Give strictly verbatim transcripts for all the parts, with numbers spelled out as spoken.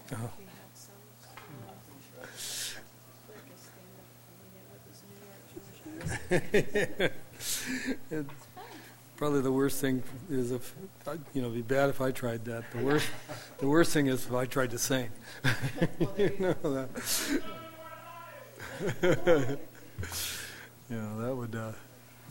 Oh. Probably the worst thing is if, you know, it'd be bad if I tried that. The worst, the worst thing is if I tried to sing. You know, that, you know, that would uh,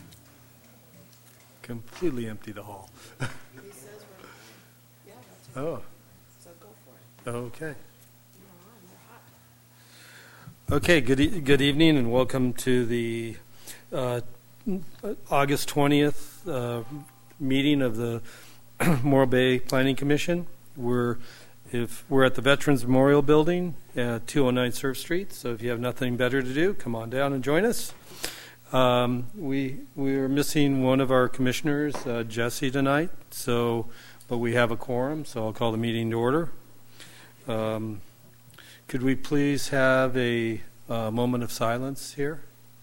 completely empty the hall. He says we're, yeah, that's Oh, so go for it. okay. You're on, you're hot. Okay, good e- good evening and welcome to the uh, August twentieth uh, meeting of the Morro Bay Planning Commission. We're if we're at the Veterans Memorial Building at two oh nine Surf Street, so if you have nothing better to do, come on down and join us. Um, we we are missing one of our commissioners, uh, Jesse, tonight, so but we have a quorum, so I'll call the meeting to order. Um, could we please have a uh, moment of silence here?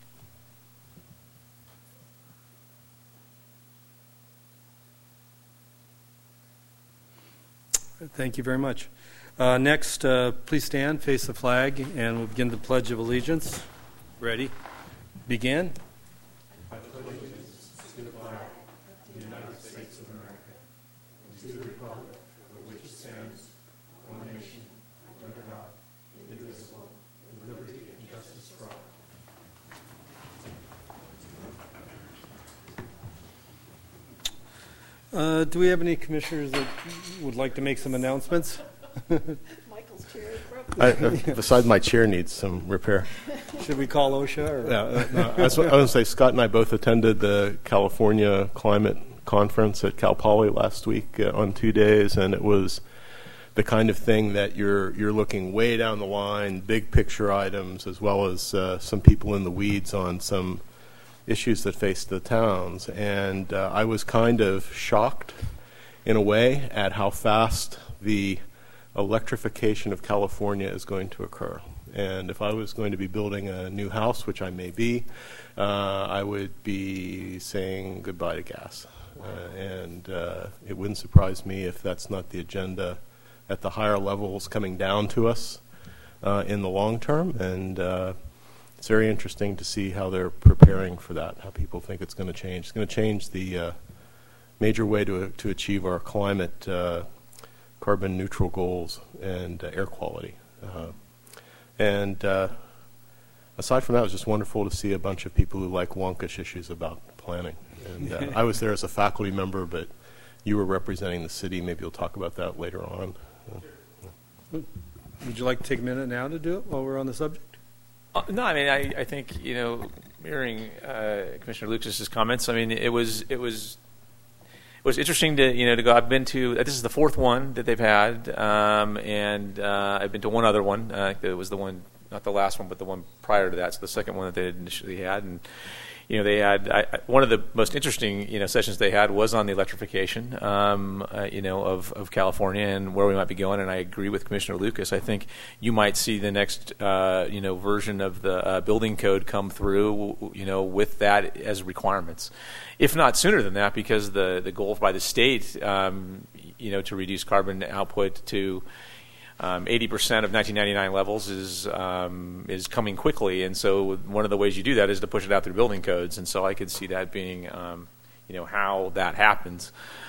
Thank you very much. Uh, next, uh, please stand, face the flag, and we'll begin the Pledge of Allegiance. Ready? Begin. I pledge allegiance to the flag of the United States of America and to the republic for which it stands, one nation, under God, indivisible, with liberty and justice for all. Uh, do we have any commissioners that would like to make some announcements? Michael's chair is broken. I, uh, besides, my chair needs some repair. Should we call OSHA? Or? Yeah, uh, no, I was, I was going to say, Scott and I both attended the California Climate Conference at Cal Poly last week uh, on two days, and it was the kind of thing that you're you're looking way down the line, big picture items, as well as uh, some people in the weeds on some issues that face the towns. And uh, I was kind of shocked, in a way, at how fast the electrification of California is going to occur. And if I was going to be building a new house, which I may be, uh, I would be saying goodbye to gas. Uh, and uh, it wouldn't surprise me if that's not the agenda at the higher levels coming down to us uh, in the long term. And uh, it's very interesting to see how they're preparing for that, how people think it's going to change. It's going to change the uh, major way to, to achieve our climate uh, carbon neutral goals and uh, air quality. Uh, and uh, aside from that, it was just wonderful to see a bunch of people who like wonkish issues about planning. And uh, I was there as a faculty member, but you were representing the city. Maybe you'll talk about that later on. Uh, Would you like to take a minute now to do it while we're on the subject? Uh, no, I mean, I, I think, you know, mirroring uh, Commissioner Lucas's comments, I mean, it was, it was, it was interesting to, you know, to go. I've been to, uh, this is the fourth one that they've had, um, and uh, I've been to one other one. Uh, it was the one, not the last one, but the one prior to that. So the second one that they initially had, and you know, they had I, I, one of the most interesting, you know, sessions they had was on the electrification, um, uh, you know, of, of California and where we might be going. And I agree with Commissioner Lucas. I think you might see the next, uh, you know, version of the uh, building code come through, you know, with that as requirements, if not sooner than that, because the the goal by the state, um, you know, to reduce carbon output to Um, eighty percent of nineteen ninety-nine levels is um, is coming quickly, and so one of the ways you do that is to push it out through building codes. And so I could see that being, um, you know, how that happens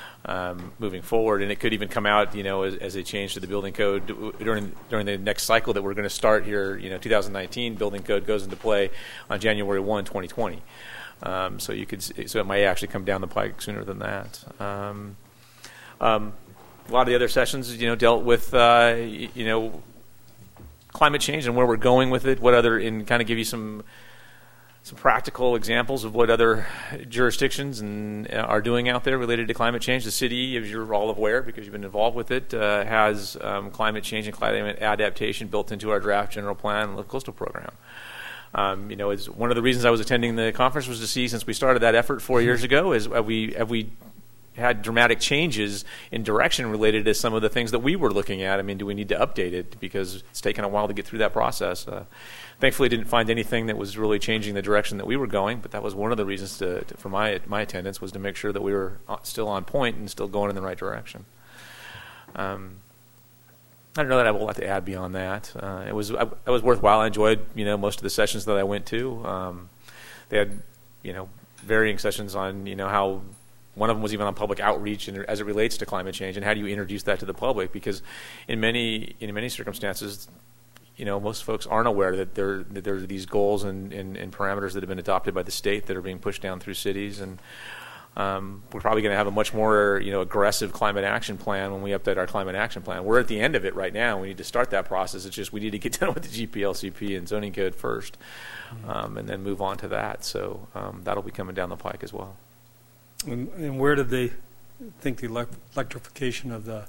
um, moving forward. And it could even come out, you know, as, as a change to the building code during during the next cycle that we're going to start here. You know, two thousand nineteen building code goes into play on January first, twenty twenty. Um, so you could, so it might actually come down the pike sooner than that. Um, um, A lot of the other sessions, you know, dealt with, uh, y- you know, climate change and where we're going with it. What other, and kind of give you some some practical examples of what other jurisdictions and uh, are doing out there related to climate change. The city, as you're all aware, because you've been involved with it, uh, has um, climate change and climate adaptation built into our draft general plan and the coastal program. Um, you know, it's one of the reasons I was attending the conference was to see, since we started that effort four years ago, is have we have we had dramatic changes in direction related to some of the things that we were looking at. I mean, do we need to update it? Because it's taken a while to get through that process. Uh, thankfully, didn't find anything that was really changing the direction that we were going, but that was one of the reasons to, to, for my my attendance, was to make sure that we were still on point and still going in the right direction. Um, I don't know that I have a lot to add beyond that. Uh, it was it was worthwhile. I enjoyed you know most of the sessions that I went to. Um, they had you know varying sessions on you know how one of them was even on public outreach and as it relates to climate change and how do you introduce that to the public, because in many in many circumstances, you know most folks aren't aware that there that there are these goals and, and, and parameters that have been adopted by the state that are being pushed down through cities. And Um, we're probably going to have a much more, you know, aggressive climate action plan when we update our climate action plan. We're at the end of it right now. We need to start that process. It's just we need to get done with the G P L C P and zoning code first, um, and then move on to that. So um, that'll be coming down the pike as well. And, and where did they think the elect- electrification of the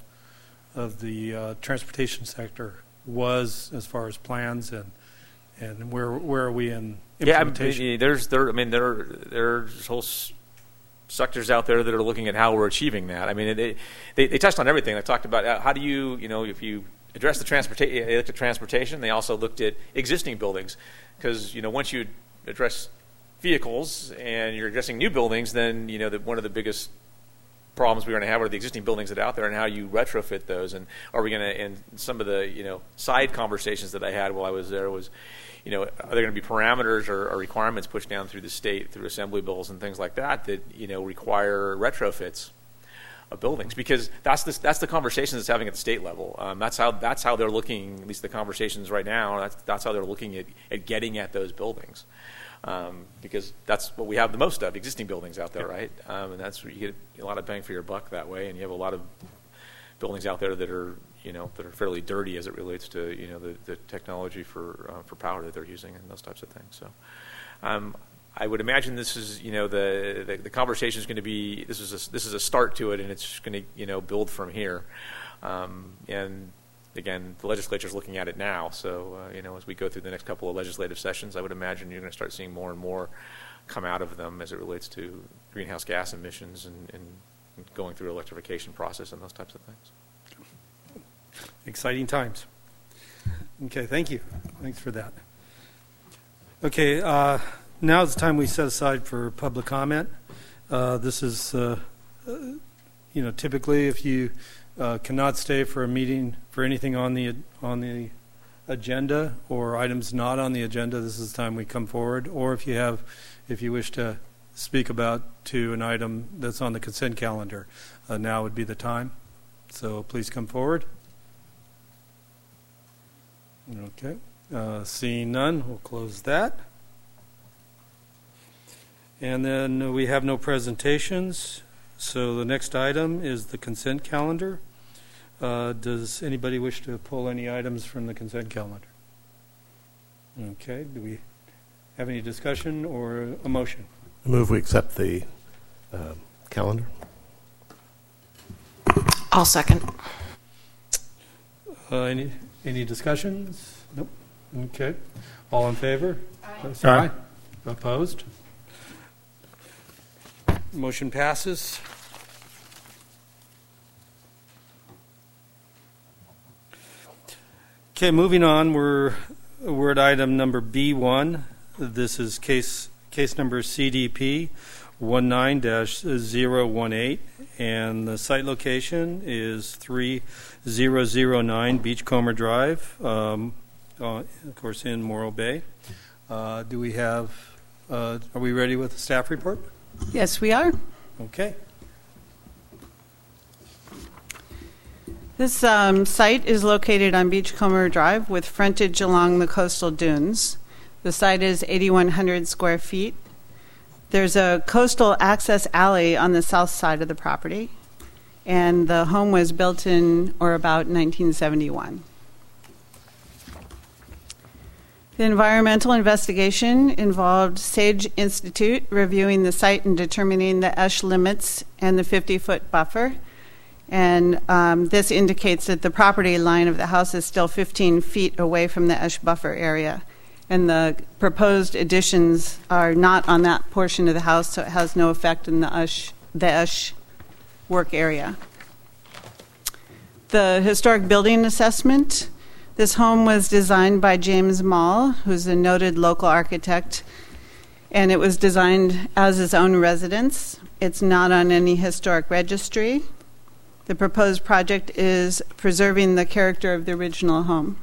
of the uh, transportation sector was as far as plans, and and where where are we in implementation? Yeah, I mean, there's there. I mean, there there's whole. S- sectors out there that are looking at how we're achieving that. I mean, they, they, they touched on everything. They talked about how do you, you know, if you address the transportation, they looked at transportation. They also looked at existing buildings, because, you know, once you address vehicles and you're addressing new buildings, then, you know, the, one of the biggest problems we're going to have are the existing buildings that are out there and how you retrofit those. And are we going to, and some of the, you know, side conversations that I had while I was there was, you know, are there going to be parameters or, or requirements pushed down through the state, through assembly bills and things like that, that, you know, require retrofits of buildings? Because that's the, that's the conversations it's having at the state level. Um, that's how that's how they're looking, at least the conversations right now, that's, that's how they're looking at, at getting at those buildings. Um, because that's what we have the most of, existing buildings out there, right? Um, and that's where you get a lot of bang for your buck that way, and you have a lot of buildings out there that are, you know, that are fairly dirty as it relates to, you know, the, the technology for uh, for power that they're using and those types of things. So, um, I would imagine this is, you know, the the, the conversation is going to be this is a, this is a start to it, and it's going to, you know, build from here. Um, and again, the legislature is looking at it now. So, uh, you know, as we go through the next couple of legislative sessions, I would imagine you're going to start seeing more and more come out of them as it relates to greenhouse gas emissions and, and going through electrification process and those types of things. Exciting times. Okay, thank you. Thanks for that. Okay, uh, now is the time we set aside for public comment. Uh, this is, uh, uh, you know, typically if you uh, cannot stay for a meeting for anything on the on the agenda or items not on the agenda, this is the time we come forward. Or if you have, if you wish to speak about to an item that's on the consent calendar, uh, now would be the time. So please come forward. Okay. Uh, seeing none, we'll close that. And then we have no presentations. So the next item is the consent calendar. Uh, does anybody wish to pull any items from the consent calendar? Okay. Do we have any discussion or a motion? I move we accept the uh, calendar. I'll second. Uh, any any discussions? Nope. Okay. All in favor? Aye. Say aye. Opposed? Motion passes. Okay, moving on. We're we're at item number B one. This is case case number C D P one nine dash zero one eight, and the site location is three zero zero nine Beachcomber Drive, um, uh, of course in Morro Bay. Uh, do we have, uh, are we ready with the staff report? Yes, we are. Okay. This um, site is located on Beachcomber Drive with frontage along the coastal dunes. The site is eighty-one hundred square feet. There's a coastal access alley on the south side of the property, and the home was built in or about nineteen seventy-one. The environmental investigation involved Sage Institute reviewing the site and determining the E S H limits and the fifty-foot buffer. And um, this indicates that the property line of the house is still fifteen feet away from the E S H buffer area. And the proposed additions are not on that portion of the house, so it has no effect in the E S H, the E S H work area. The historic building assessment. This home was designed by James Mall, who's a noted local architect, and it was designed as his own residence. It's not on any historic registry. The proposed project is preserving the character of the original home.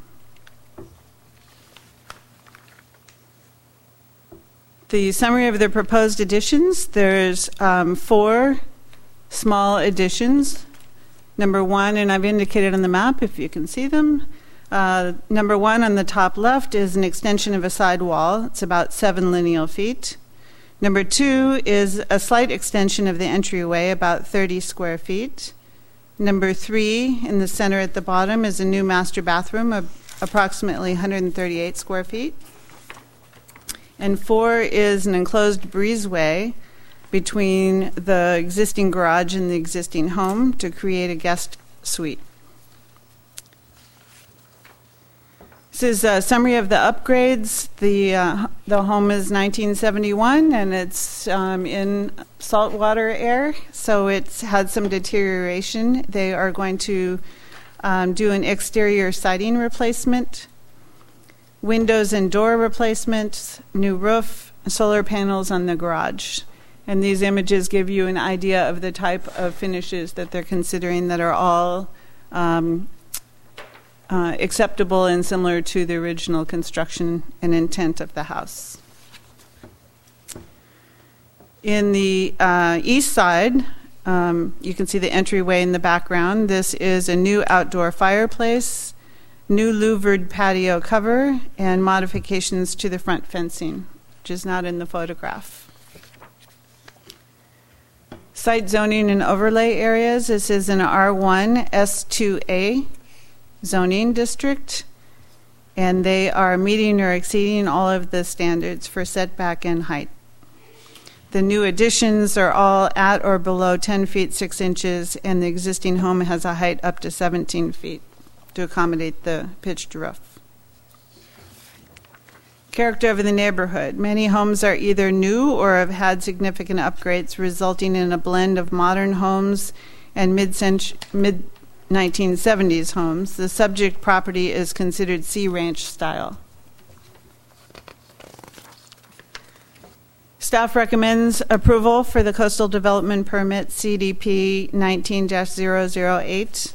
The summary of the proposed additions, there's um, four small additions. Number one, and I've indicated on the map if you can see them. Uh, number one on the top left is an extension of a side wall. It's about seven lineal feet. Number two is a slight extension of the entryway, about thirty square feet. Number three in the center at the bottom is a new master bathroom of approximately one hundred thirty-eight square feet. And four is an enclosed breezeway between the existing garage and the existing home to create a guest suite. This is a summary of the upgrades. The uh, the home is nineteen seventy-one, and it's um, in saltwater air, so it's had some deterioration. They are going to um, do an exterior siding replacement, windows and door replacements, new roof, solar panels on the garage. And these images give you an idea of the type of finishes that they're considering that are all um, uh, acceptable and similar to the original construction and intent of the house. In the uh, east side, um, you can see the entryway in the background. This is a new outdoor fireplace, new louvered patio cover, and modifications to the front fencing, which is not in the photograph. Site zoning and overlay areas. This is an R one S two A zoning district, and they are meeting or exceeding all of the standards for setback and height. The new additions are all at or below ten feet six inches, and the existing home has a height up to seventeen feet to accommodate the pitched roof. Character of the neighborhood. Many homes are either new or have had significant upgrades, resulting in a blend of modern homes and mid nineteen seventies homes. The subject property is considered Sea Ranch style. Staff recommends approval for the Coastal Development Permit C D P nineteen dash zero zero eight,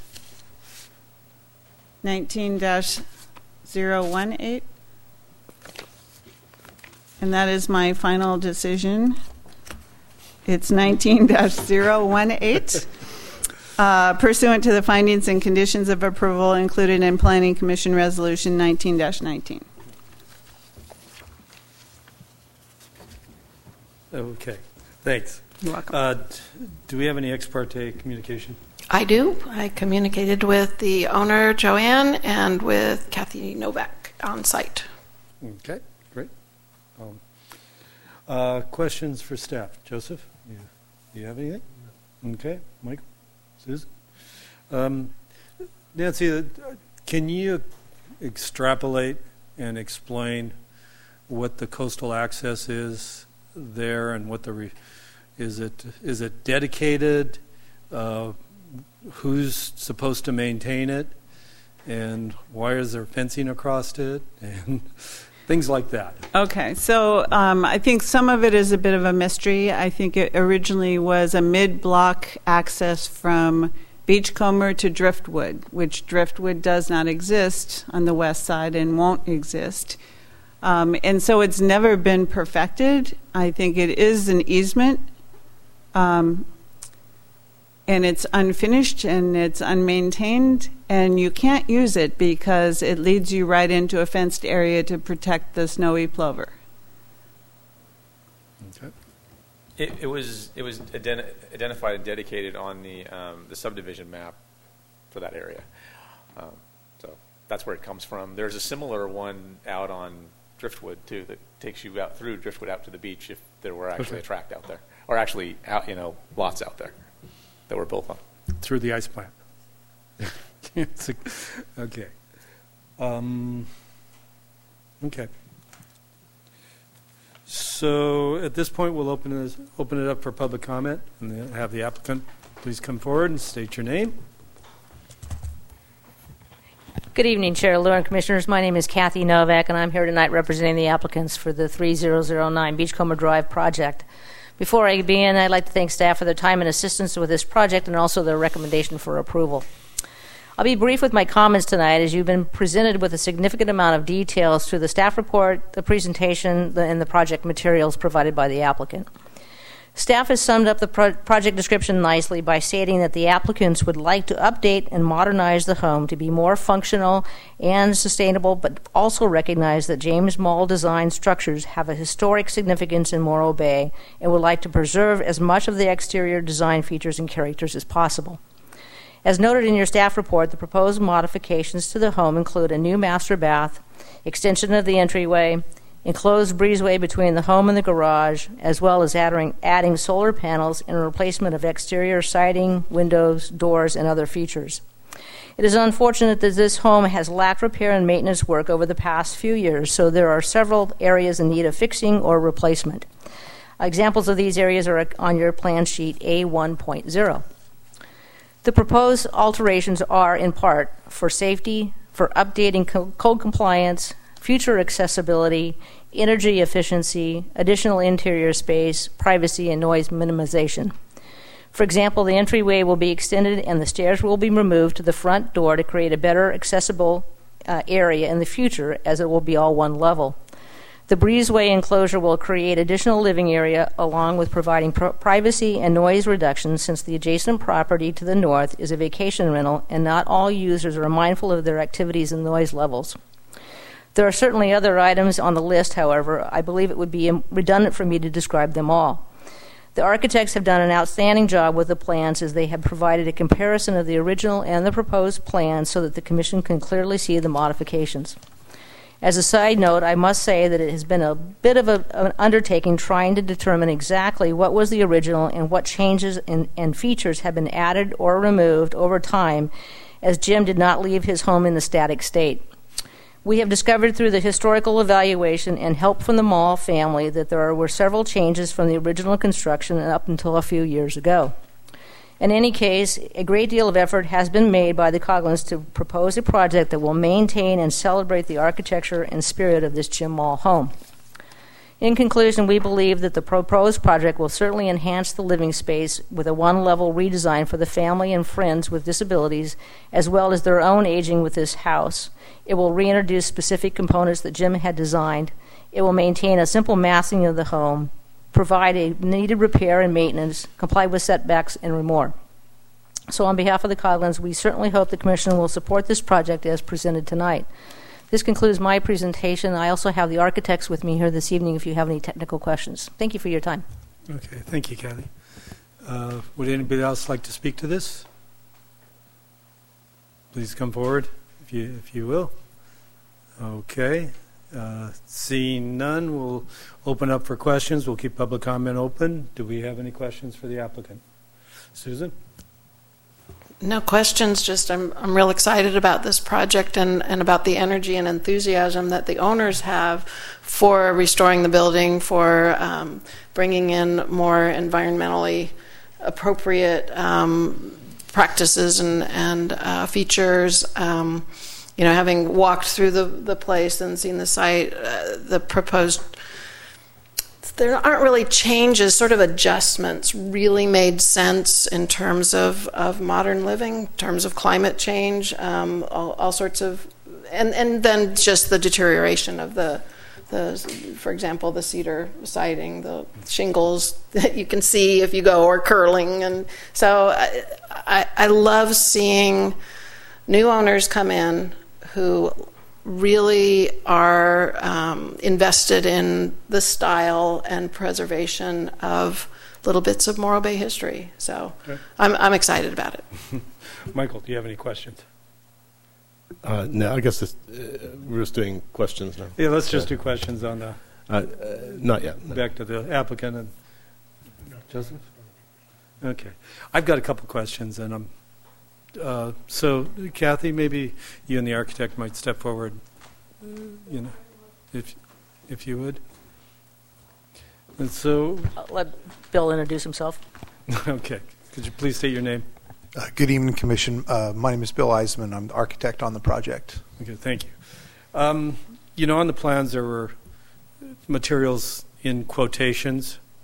nineteen dash zero one eight. And that is my final decision. It's nineteen dash zero one eight, uh, pursuant to the findings and conditions of approval included in Planning Commission Resolution nineteen dash nineteen. Okay, thanks. You're welcome. Uh, d- do we have any ex parte communication? I do. I communicated with the owner, Joanne, and with Kathy Novak on site. Okay, great. Um, uh, questions for staff? Joseph, you, you have anything? Okay, Michael, Susan? Um, Nancy, uh, can you extrapolate and explain what the coastal access is there and what the re- is it is it dedicated? Uh, who's supposed to maintain it? And why is there fencing across it? And things like that. Okay, so um, I think some of it is a bit of a mystery. I think it originally was a mid-block access from Beachcomber to Driftwood, which Driftwood does not exist on the west side and won't exist. Um, and so it's never been perfected. I think it is an easement, um, and it's unfinished and it's unmaintained, and you can't use it because it leads you right into a fenced area to protect the snowy plover. Okay. It, it was it was identi- identified and dedicated on the um, the subdivision map for that area, um, so that's where it comes from. There's a similar one out on Driftwood too that takes you out through Driftwood out to the beach if there were actually Okay. a tract out there, or actually out you know lots out there that were built on. Through the ice plant. It's a- okay. Um, okay. So at this point, we'll open this, open it up for public comment, and then have the applicant please come forward and state your name. Good evening, Chair, Lure, and Commissioners. My name is Kathy Novak, and I'm here tonight representing the applicants for the three thousand nine Beachcomber Drive project. Before I begin, I'd like to thank staff for their time and assistance with this project and also their recommendation for approval. I'll be brief with my comments tonight, as you've been presented with a significant amount of details through the staff report, the presentation, and the project materials provided by the applicant. Staff has summed up the pro- project description nicely by stating that the applicants would like to update and modernize the home to be more functional and sustainable, but also recognize that James Mall design structures have a historic significance in Morro Bay and would like to preserve as much of the exterior design features and characters as possible. As noted in your staff report, the proposed modifications to the home include a new master bath, extension of the entryway, enclosed breezeway between the home and the garage, as well as adding, adding solar panels and replacement of exterior siding, windows, doors, and other features. It is unfortunate that this home has lacked repair and maintenance work over the past few years, so there are several areas in need of fixing or replacement. Examples of these areas are on your plan sheet A one point oh. The proposed alterations are, in part, for safety, for updating co- code compliance, future accessibility, energy efficiency, additional interior space, privacy, and noise minimization. For example, the entryway will be extended and the stairs will be removed to the front door to create a better accessible uh, area in the future, as it will be all one level. The breezeway enclosure will create additional living area along with providing pr- privacy and noise reduction, since the adjacent property to the north is a vacation rental and not all users are mindful of their activities and noise levels. There are certainly other items on the list, however. I believe it would be redundant for me to describe them all. The architects have done an outstanding job with the plans, as they have provided a comparison of the original and the proposed plans so that the Commission can clearly see the modifications. As a side note, I must say that it has been a bit of a, an undertaking trying to determine exactly what was the original and what changes and, and features have been added or removed over time, as Jim did not leave his home in the static state. We have discovered through the historical evaluation and help from the Mall family that there were several changes from the original construction up until a few years ago. In any case, a great deal of effort has been made by the Coughlins to propose a project that will maintain and celebrate the architecture and spirit of this Jim Mall home. In conclusion, we believe that the proposed project will certainly enhance the living space with a one-level redesign for the family and friends with disabilities, as well as their own aging with this house. It will reintroduce specific components that Jim had designed. It will maintain a simple massing of the home, provide a needed repair and maintenance, comply with setbacks, and more. So on behalf of the Coughlins, we certainly hope the Commission will support this project as presented tonight. This concludes my presentation. I also have the architects with me here this evening if you have any technical questions. Thank you for your time. Okay, thank you, Kathy. Uh, would anybody else like to speak to this? Please come forward, if you, if you will. Okay. Uh, seeing none, we'll open up for questions. We'll keep public comment open. Do we have any questions for the applicant? Susan? No questions, just I'm I'm real excited about this project and, and about the energy and enthusiasm that the owners have for restoring the building, for um, bringing in more environmentally appropriate um, practices and, and uh, features. Um, You know, having walked through the, the place and seen the site, uh, the proposed, there aren't really changes, sort of adjustments really made sense in terms of, of modern living, in terms of climate change, um, all, all sorts of, and, and then just the deterioration of the, the, for example, the cedar siding, the shingles that you can see if you go, or curling. And so I, I, I love seeing new owners come in who really are um, invested in the style and preservation of little bits of Morro Bay history. So okay. I'm, I'm excited about it. Michael, do you have any questions? Uh, no, I guess this, uh, we're just doing questions now. Yeah, let's just yeah. do questions on the... Uh, uh, not yet. No. Back to the applicant. And Joseph? Okay. I've got a couple questions, and I'm Uh, so, Kathy, maybe you and the architect might step forward, uh, you know, if if you would. And so, I'll let Bill introduce himself. Okay. Could you please state your name? Uh, good evening, Commission. Uh, my name is Bill Eisman. I'm the architect on the project. Okay, thank you. Um, you know, on the plans there were materials in quotations.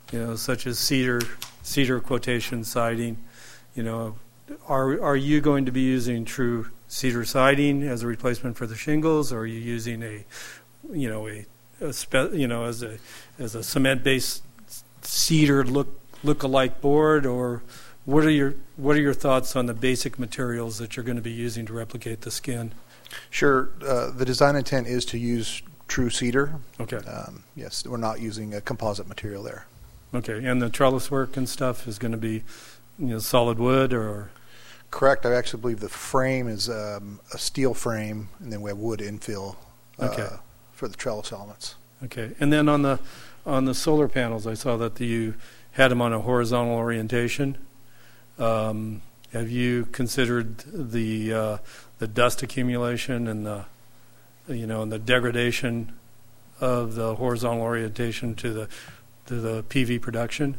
you know, such as cedar, cedar quotation siding, you know, are are you going to be using true cedar siding as a replacement for the shingles, or are you using a, you know, a, a spe, you know, as a as a cement-based cedar look look-alike board, or what are your what are your thoughts on the basic materials that you're going to be using to replicate the skin? Sure. Uh, the design intent is to use true cedar. Okay. Um, yes, we're not using a composite material there. Okay, and the trellis work and stuff is going to be, you know, solid wood or? Correct. I actually believe the frame is um, a steel frame, and then we have wood infill uh, Okay. for the trellis elements. Okay, and then on the on the solar panels, I saw that you had them on a horizontal orientation. Um, have you considered the uh, the dust accumulation and the you know and the degradation of the horizontal orientation to the to the P V production?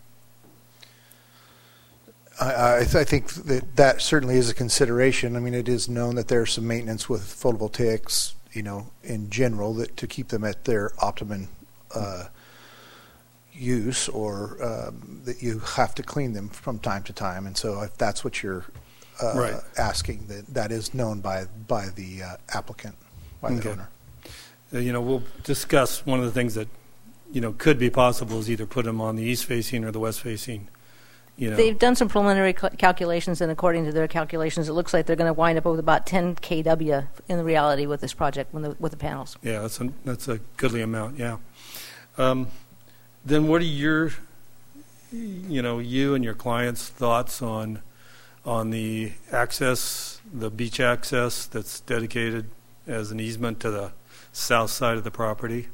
I, I, th- I think that that certainly is a consideration. I mean, it is known that there's some maintenance with photovoltaics, you know, in general, that to keep them at their optimum uh, use, or um, that you have to clean them from time to time. And so, if that's what you're uh, Right. asking, that that is known by by the uh, applicant, by the Okay. owner. Uh, you know, we'll discuss one of the things that you know could be possible is either put them on the east facing or the west facing. You know, They've done some preliminary cal- calculations, and according to their calculations, it looks like they're going to wind up with about ten K W in reality with this project when the, with the panels. yeah, that's a that's a goodly amount. Yeah. Um, then, what are your, you know, you and your clients' thoughts on on the access, the beach access that's dedicated as an easement to the south side of the property?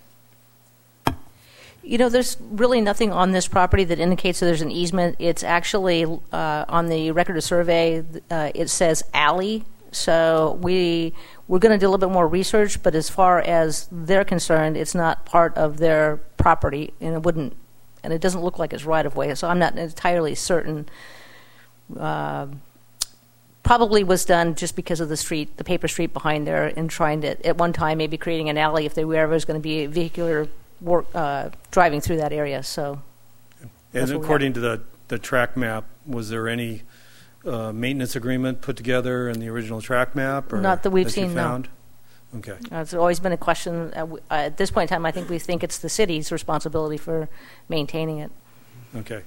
You know, there's really nothing on this property that indicates that there's an easement. It's actually uh, on the record of survey. Uh, it says alley. So we we're going to do a little bit more research. But as far as they're concerned, it's not part of their property, and it wouldn't, and it doesn't look like it's right of way. So I'm not entirely certain. Uh, probably was done just because of the street, the paper street behind there, and trying to at one time maybe creating an alley if there were ever going to be vehicular work uh, driving through that area. So, And what we according to the the track map, was there any uh, maintenance agreement put together in the original track map? Or Not that we've you seen, no. found? Okay. uh, it's always been a question. Uh, w- uh, at this point in time, I think we think it's the city's responsibility for maintaining it. Okay.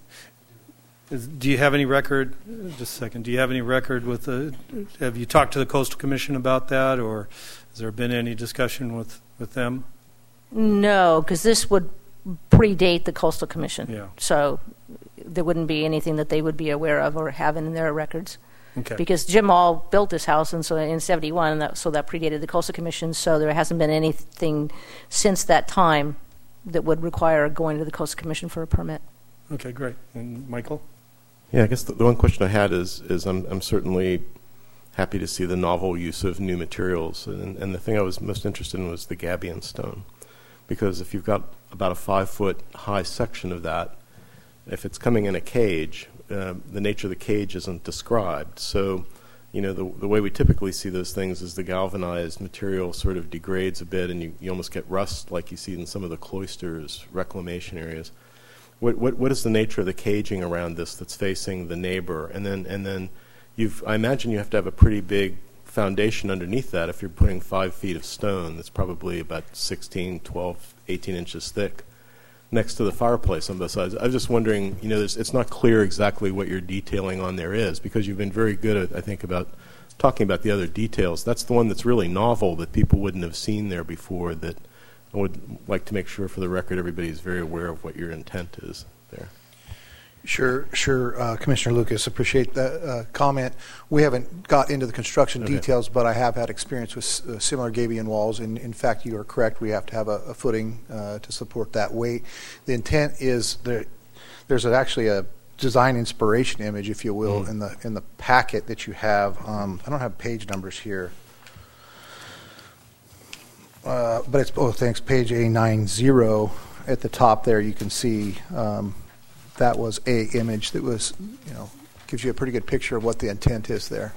Is, do you have any record? Just a second. Do you have any record with the? Have you talked to the Coastal Commission about that, or has there been any discussion with, with them? No, because this would predate the Coastal Commission. Yeah. So there wouldn't be anything that they would be aware of or have in their records. Okay. Because Jim All built this house, and so in seventy-one, and that, so that predated the Coastal Commission. So there hasn't been anything since that time that would require going to the Coastal Commission for a permit. Okay, great. And Michael? Yeah, I guess the, the one question I had is is I'm I'm certainly happy to see the novel use of new materials, and and the thing I was most interested in was the gabion stone, because if you've got about a five foot high section of that, if it's coming in a cage, uh, the nature of the cage isn't described. So, you know, the the way we typically see those things is the galvanized material sort of degrades a bit, and you, you almost get rust like you see in some of the cloisters, reclamation areas. What, what what is the nature of the caging around this that's facing the neighbor? And then and then you've I imagine you have to have a pretty big foundation underneath that if you're putting five feet of stone that's probably about sixteen, twelve, eighteen inches thick next to the fireplace on both sides. I was just wondering, you know, there's, it's not clear exactly what your detailing on there is, because you've been very good at, I think, about talking about the other details. That's the one that's really novel that people wouldn't have seen there before, that I would like to make sure for the record everybody's very aware of what your intent is there. Sure, sure, uh, Commissioner Lucas, appreciate that uh, comment. We haven't got into the construction Okay. details, but I have had experience with s- uh, similar gabion walls, and in fact, you are correct. We have to have a, a footing uh, to support that weight. The intent is there. There's actually a design inspiration image, if you will, Mm. in the in the packet that you have. Um, I don't have page numbers here, uh, but it's oh, thanks, page A ninety at the top there. You can see. Um, That was a image that was, you know, gives you a pretty good picture of what the intent is there.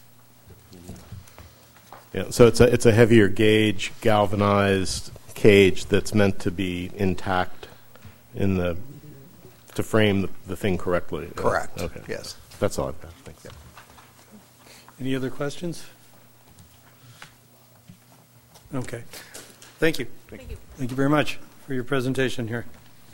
Yeah, so it's a it's a heavier gauge galvanized cage that's meant to be intact in the to frame the, the thing correctly. Correct. Uh, okay. Yes. That's all I've got. Thanks. Any other questions? Okay. Thank you. Thank you. Thank you very much for your presentation here.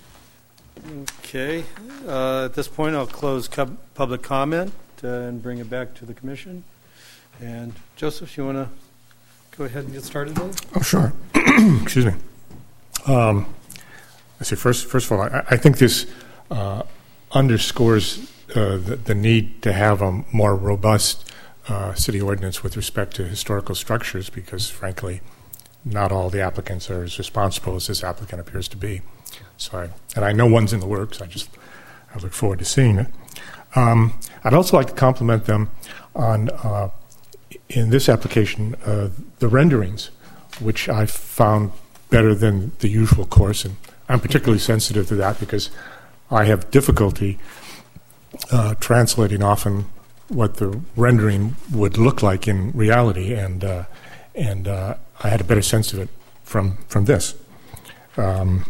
Okay. Uh, at this point, I'll close cub- public comment uh, and bring it back to the commission. And Joseph, you want to go ahead and get started then? Oh, sure. Excuse me. Um, let's see. First, first of all, I, I think this uh, underscores uh, the, the need to have a more robust uh, city ordinance with respect to historical structures, because, frankly, not all the applicants are as responsible as this applicant appears to be. So, I, and I know one's in the works. I just I look forward to seeing it. Um, I'd also like to compliment them on, uh, in this application, uh, the renderings, which I found better than the usual course, and I'm particularly sensitive to that because I have difficulty uh, translating often what the rendering would look like in reality, and uh, and uh, I had a better sense of it from from this. Um,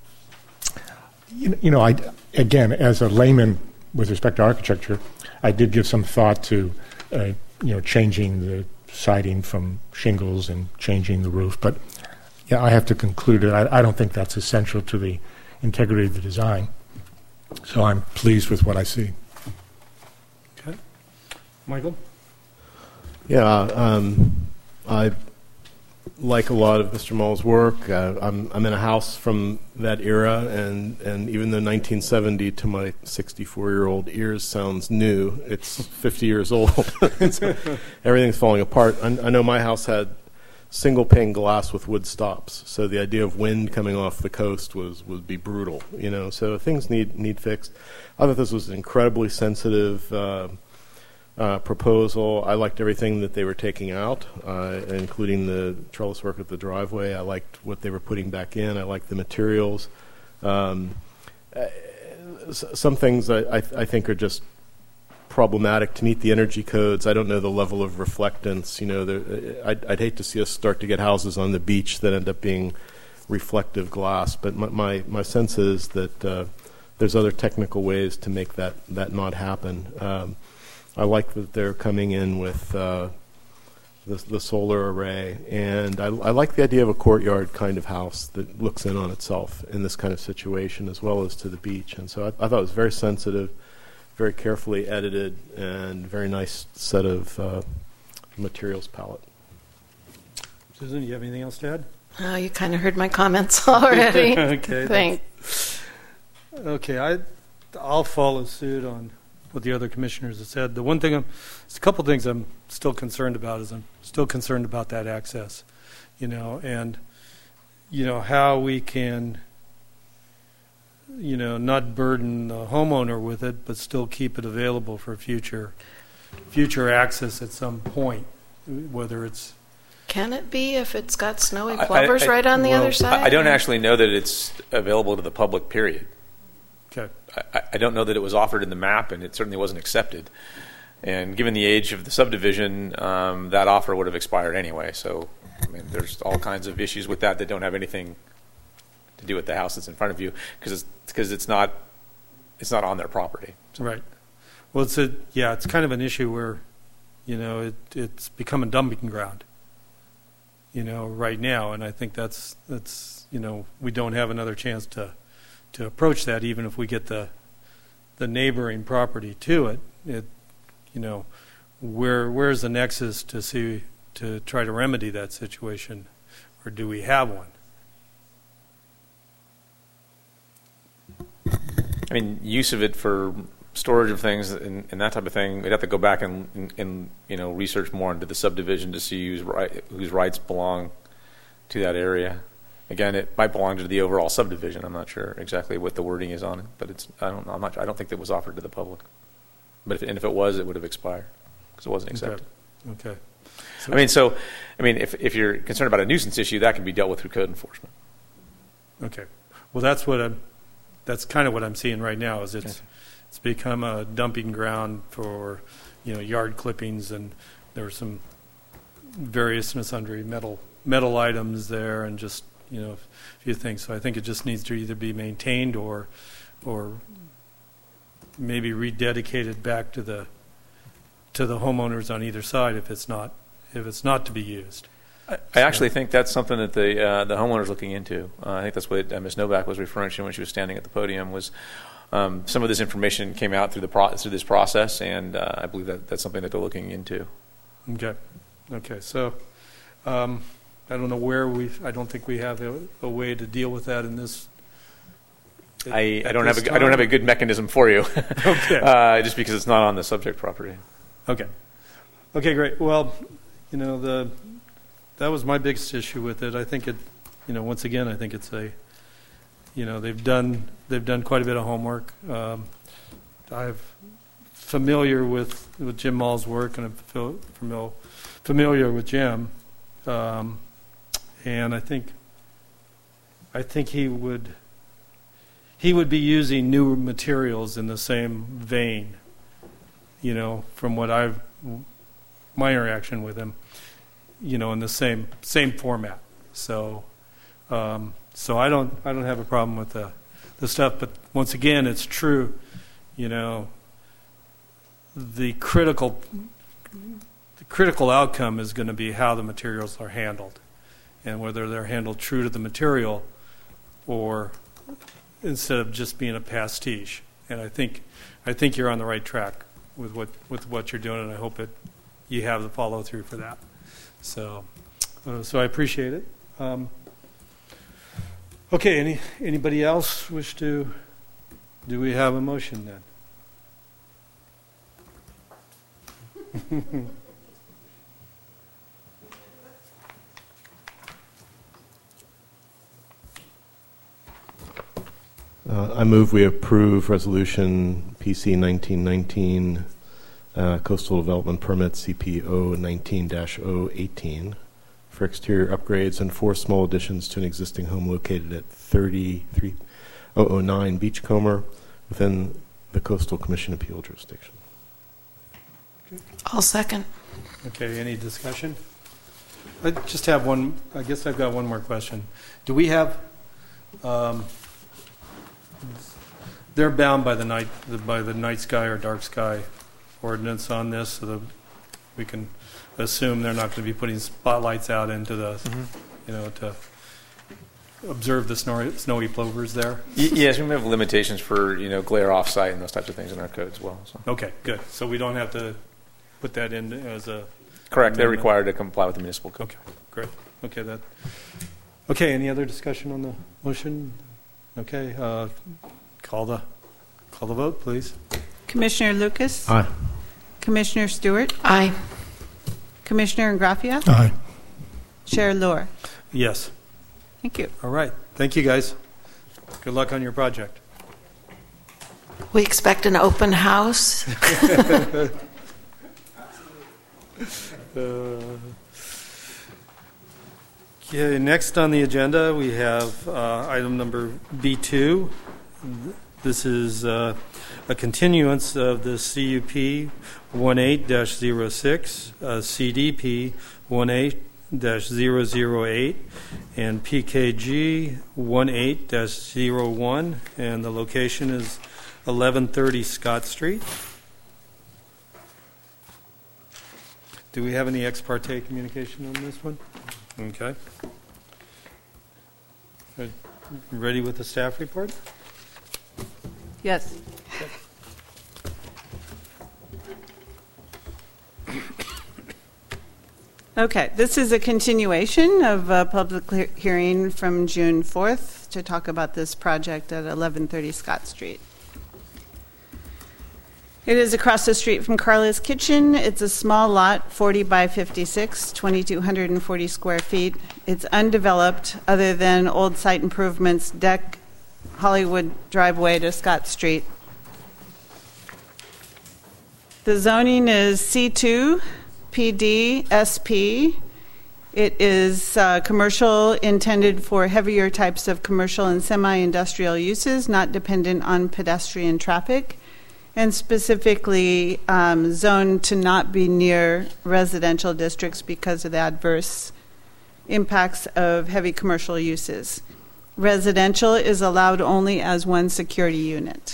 you, you know, I again, as a layman with respect to architecture, I did give some thought to uh, you know changing the siding from shingles and changing the roof, but yeah, I have to conclude that I, I don't think that's essential to the integrity of the design. So I'm pleased with what I see. Okay. Michael? Yeah, um, I like a lot of Mister Mull's work. Uh, I'm I'm in a house from that era, and, and even though nineteen seventy to my sixty-four-year-old ears sounds new, it's fifty years old. So everything's falling apart. I, I know my house had single pane glass with wood stops, so the idea of wind coming off the coast was would be brutal, you know. So things need need fixed. I thought this was an incredibly sensitive uh, uh, proposal. I liked everything that they were taking out, uh, including the trellis work at the driveway. I liked what they were putting back in. I liked the materials. Um, uh, some things I, I, I think are just problematic to meet the energy codes. I don't know the level of reflectance. You know, there, I'd, I'd hate to see us start to get houses on the beach that end up being reflective glass. But my my, my sense is that uh, there's other technical ways to make that that not happen. Um, I like that they're coming in with uh, the, the solar array, and I, I like the idea of a courtyard kind of house that looks in on itself in this kind of situation, as well as to the beach. And so I, I thought it was very sensitive, very carefully edited, and very nice set of uh, materials palette. Susan, you have anything else to add? Oh, you kind of heard my comments already. Okay. Thanks. Okay, I, I'll follow suit on what the other commissioners have said. The one thing, I'm, there's a couple things I'm still concerned about is I'm still concerned about that access, you know, and, you know, how we can, you know, not burden the homeowner with it, but still keep it available for future future access at some point, whether it's... Can it be if it's got snowy I- plovers I- I- right on the well, other side? I, I don't actually know that it's available to the public, period. Okay. I, I don't know that it was offered in the map, and it certainly wasn't accepted. And given the age of the subdivision, um, that offer would have expired anyway. So, I mean, there's all kinds of issues with that that don't have anything to do with the house that's in front of you, because it's because it's not it's not on their property. So. Right. Well, it's a yeah, it's kind of an issue where, you know, it it's become a dumping ground. You know, right now, and I think that's that's you know we don't have another chance to to approach that, even if we get the the neighboring property to it. It you know where where's the nexus to see to try to remedy that situation, or do we have one? I mean, use of it for storage of things and, and that type of thing, we'd have to go back and, and, and you know research more into the subdivision to see whose right, whose rights belong to that area. Again, it might belong to the overall subdivision. I'm not sure exactly what the wording is on it, but it's I don't know. I'm not. I don't think that was offered to the public. But if, and if it was, it would have expired because it wasn't accepted. Okay. okay. So I mean, so I mean, if if you're concerned about a nuisance issue, that can be dealt with through code enforcement. Okay. Well, that's what I'm. That's kind of what I'm seeing right now. Is it's okay. it's become a dumping ground for, you know, yard clippings, and there were some various and sundry metal metal items there, and just you know, a few things. So I think it just needs to either be maintained or, or maybe rededicated back to the to the homeowners on either side if it's not if it's not to be used. I, I actually think that's something that the uh, the homeowner's looking into. Uh, I think that's what uh, Miz Novak was referring to when she was standing at the podium. Was um, some of this information came out through the pro- through this process, and uh, I believe that that's something that they're looking into. Okay, okay. So um, I don't know where we. I don't think we have a, a way to deal with that in this. I, I don't have a, I don't have a good mechanism for you. Okay. uh, just because it's not on the subject property. Okay. Okay, great. Well, you know, the that was my biggest issue with it. I think it, you know, once again, I think it's a, you know, they've done they've done quite a bit of homework. Um, I'm familiar with, with Jim Mall's work, and I'm familiar familiar with Jim, um, and I think I think he would he would be using new materials in the same vein. You know, from what I've, my interaction with him, you know, in the same same format. So, um, so I don't I don't have a problem with the the stuff. But once again, it's true. You know, the critical the critical outcome is going to be how the materials are handled, and whether they're handled true to the material, or instead of just being a pastiche. And I think I think you're on the right track with what with what you're doing, and I hope that you have the follow through for that. So, uh, so I appreciate it. Um, okay, any anybody else wish to? Do we have a motion then? Uh, I move we approve Resolution P C nineteen nineteen, uh, Coastal Development Permit C P O nineteen dash zero eighteen for exterior upgrades and four small additions to an existing home located at thirty-three thousand nine Beachcomber within the Coastal Commission Appeal jurisdiction. I'll second. Okay, any discussion? I just have one, I guess I've got one more question. Do we have, um, they're bound by the night, by the night sky or dark sky ordinance on this, so that we can assume they're not going to be putting spotlights out into the, mm-hmm. you know, to observe the snowy, snowy plovers there? Y- yes, we have limitations for, you know, glare off-site and those types of things in our code as well. So. Okay, good. So we don't have to put that in as a... Correct. They're required to comply with the municipal code. Okay, great. Okay, that. Okay, any other discussion on the motion? Okay, uh, call the call the vote, please. Commissioner Lucas? Aye. Commissioner Stewart? Aye. Commissioner Ingraffia? Aye. Chair Lohr? Yes. Thank you. All right. Thank you, guys. Good luck on your project. We expect an open house. Uh, okay, next on the agenda we have uh, item number B two. This is uh, a continuance of the C U P eighteen dash zero six, uh, C D P eighteen dash zero zero eight, and P K G eighteen dash zero one, and the location is eleven thirty Scott Street. Do we have any ex parte communication on this one? Okay. Good. Ready with the staff report? Yes. Okay, this is a continuation of a public he- hearing from June fourth to talk about this project at eleven thirty Scott Street. It is across the street from Carla's Kitchen. It's a small lot, forty by fifty-six, two thousand two hundred forty square feet. It's undeveloped other than old site improvements, deck, Hollywood driveway to Scott Street. The zoning is C two, P D, S P. It is uh, commercial, intended for heavier types of commercial and semi-industrial uses, not dependent on pedestrian traffic, and specifically um, zoned to not be near residential districts because of the adverse impacts of heavy commercial uses. Residential is allowed only as one security unit.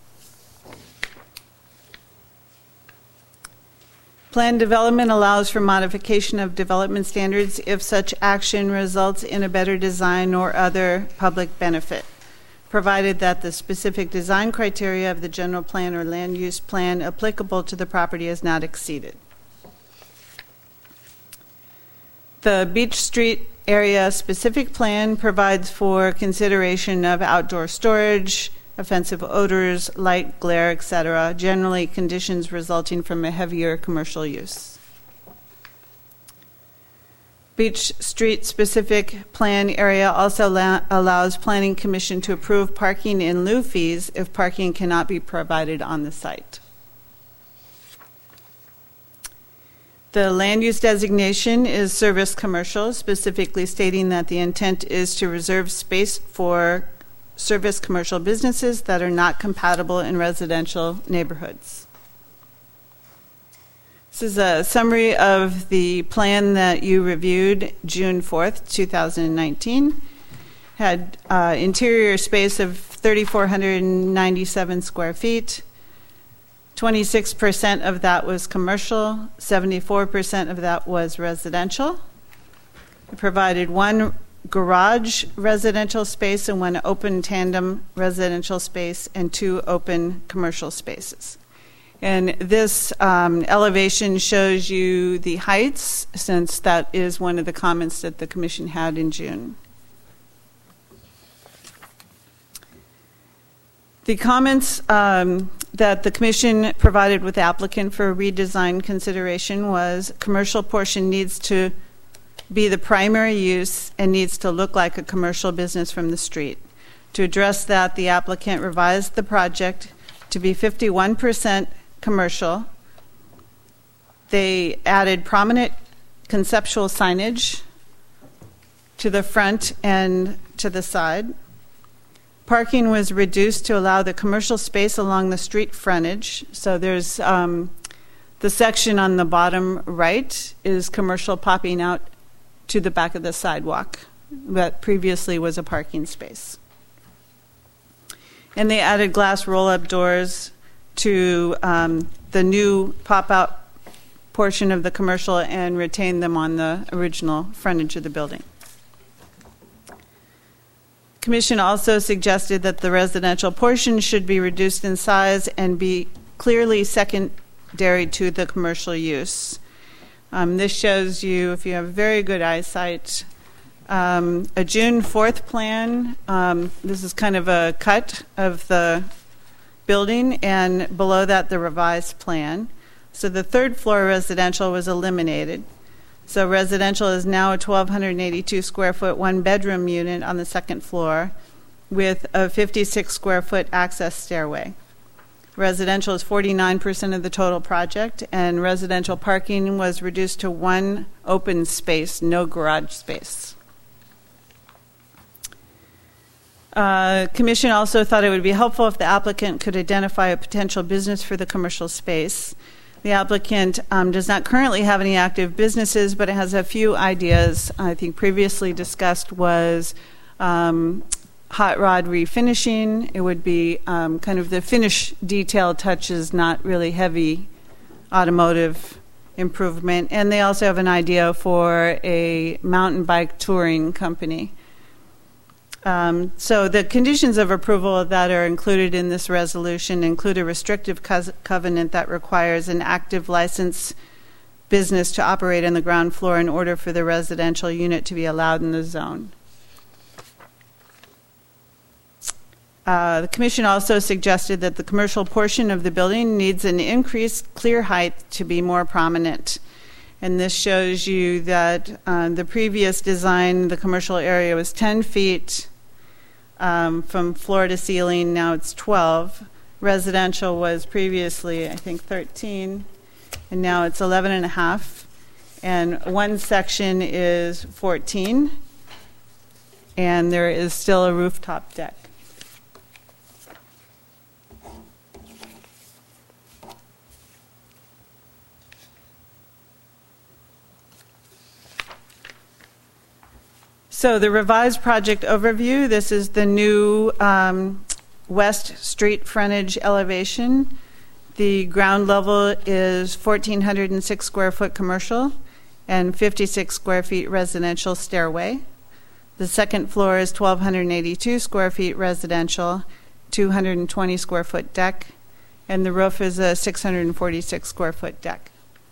Planned development allows for modification of development standards if such action results in a better design or other public benefit, provided that the specific design criteria of the general plan or land use plan applicable to the property is not exceeded. The Beach Street area specific plan provides for consideration of outdoor storage, offensive odors, light, glare, et cetera, generally conditions resulting from a heavier commercial use. Beach Street specific plan area also la- allows Planning Commission to approve parking in lieu fees if parking cannot be provided on the site. The land use designation is service commercial, specifically stating that the intent is to reserve space for service commercial businesses that are not compatible in residential neighborhoods. This is a summary of the plan that you reviewed June fourth, two thousand nineteen. Had uh, interior space of three thousand four hundred ninety-seven square feet. twenty-six percent of that was commercial, seventy-four percent of that was residential. It provided one garage residential space and one open tandem residential space and two open commercial spaces. And this um, elevation shows you the heights, since that is one of the comments that the Commission had in June. The comments um, that the Commission provided with the applicant for redesign consideration was commercial portion needs to be the primary use and needs to look like a commercial business from the street. To address that, the applicant revised the project to be fifty-one percent commercial. They added prominent conceptual signage to the front and to the side. Parking was reduced to allow the commercial space along the street frontage. So there's um, the section on the bottom right is commercial popping out to the back of the sidewalk that previously was a parking space. And they added glass roll-up doors to um, the new pop-out portion of the commercial and retained them on the original frontage of the building. Commission also suggested that the residential portion should be reduced in size and be clearly secondary to the commercial use. Um, this shows you, if you have very good eyesight, um, a June fourth plan. Um, this is kind of a cut of the building, and below that the revised plan. So the third floor residential was eliminated. So residential is now a twelve eighty-two square foot one bedroom unit on the second floor with a fifty-six square foot access stairway. Residential is forty-nine percent of the total project, and residential parking was reduced to one open space, no garage space. Uh, Commission also thought it would be helpful if the applicant could identify a potential business for the commercial space. The applicant um, does not currently have any active businesses, but it has a few ideas. I think previously discussed was um, hot rod refinishing. It would be um, kind of the finish detail touches, not really heavy automotive improvement. And they also have an idea for a mountain bike touring company. Um, so the conditions of approval that are included in this resolution include a restrictive co- covenant that requires an active license business to operate on the ground floor in order for the residential unit to be allowed in the zone. Uh, the Commission also suggested that the commercial portion of the building needs an increased clear height to be more prominent. And this shows you that uh, the previous design, the commercial area was ten feet um, from floor to ceiling. Now it's twelve. Residential was previously, I think, thirteen, and now it's eleven and a half. And one section is fourteen, and there is still a rooftop deck. So the revised project overview, this is the new um, west street frontage elevation. The ground level is one thousand four hundred six square foot commercial and fifty-six square feet residential stairway. The second floor is one thousand two hundred eighty-two square feet residential, two hundred twenty square foot deck, and the roof is a six hundred forty-six square foot deck.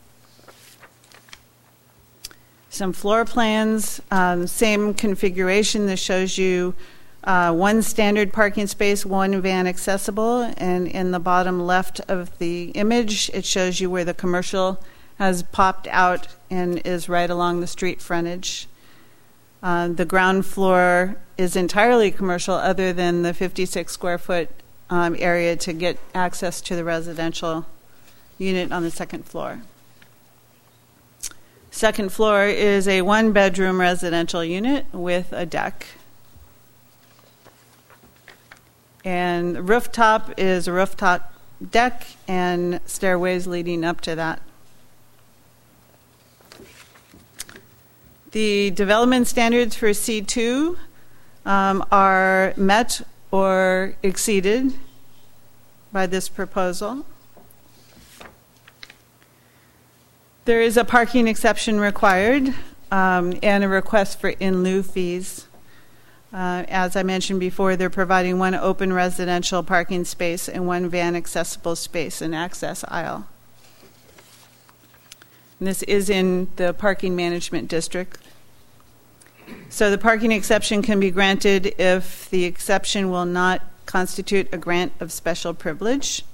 Some floor plans, um, same configuration. This shows you uh, one standard parking space, one van accessible, and in the bottom left of the image, it shows you where the commercial has popped out and is right along the street frontage. Uh, the ground floor is entirely commercial other than the fifty-six square foot um, area to get access to the residential unit on the second floor. Second floor is a one-bedroom residential unit with a deck. And the rooftop is a rooftop deck and stairways leading up to that. The development standards for C two um, are met or exceeded by this proposal. There is a parking exception required um, and a request for in lieu fees. Uh, as I mentioned before, they're providing one open residential parking space and one van accessible space and access aisle. And this is in the parking management district. So the parking exception can be granted if the exception will not constitute a grant of special privilege,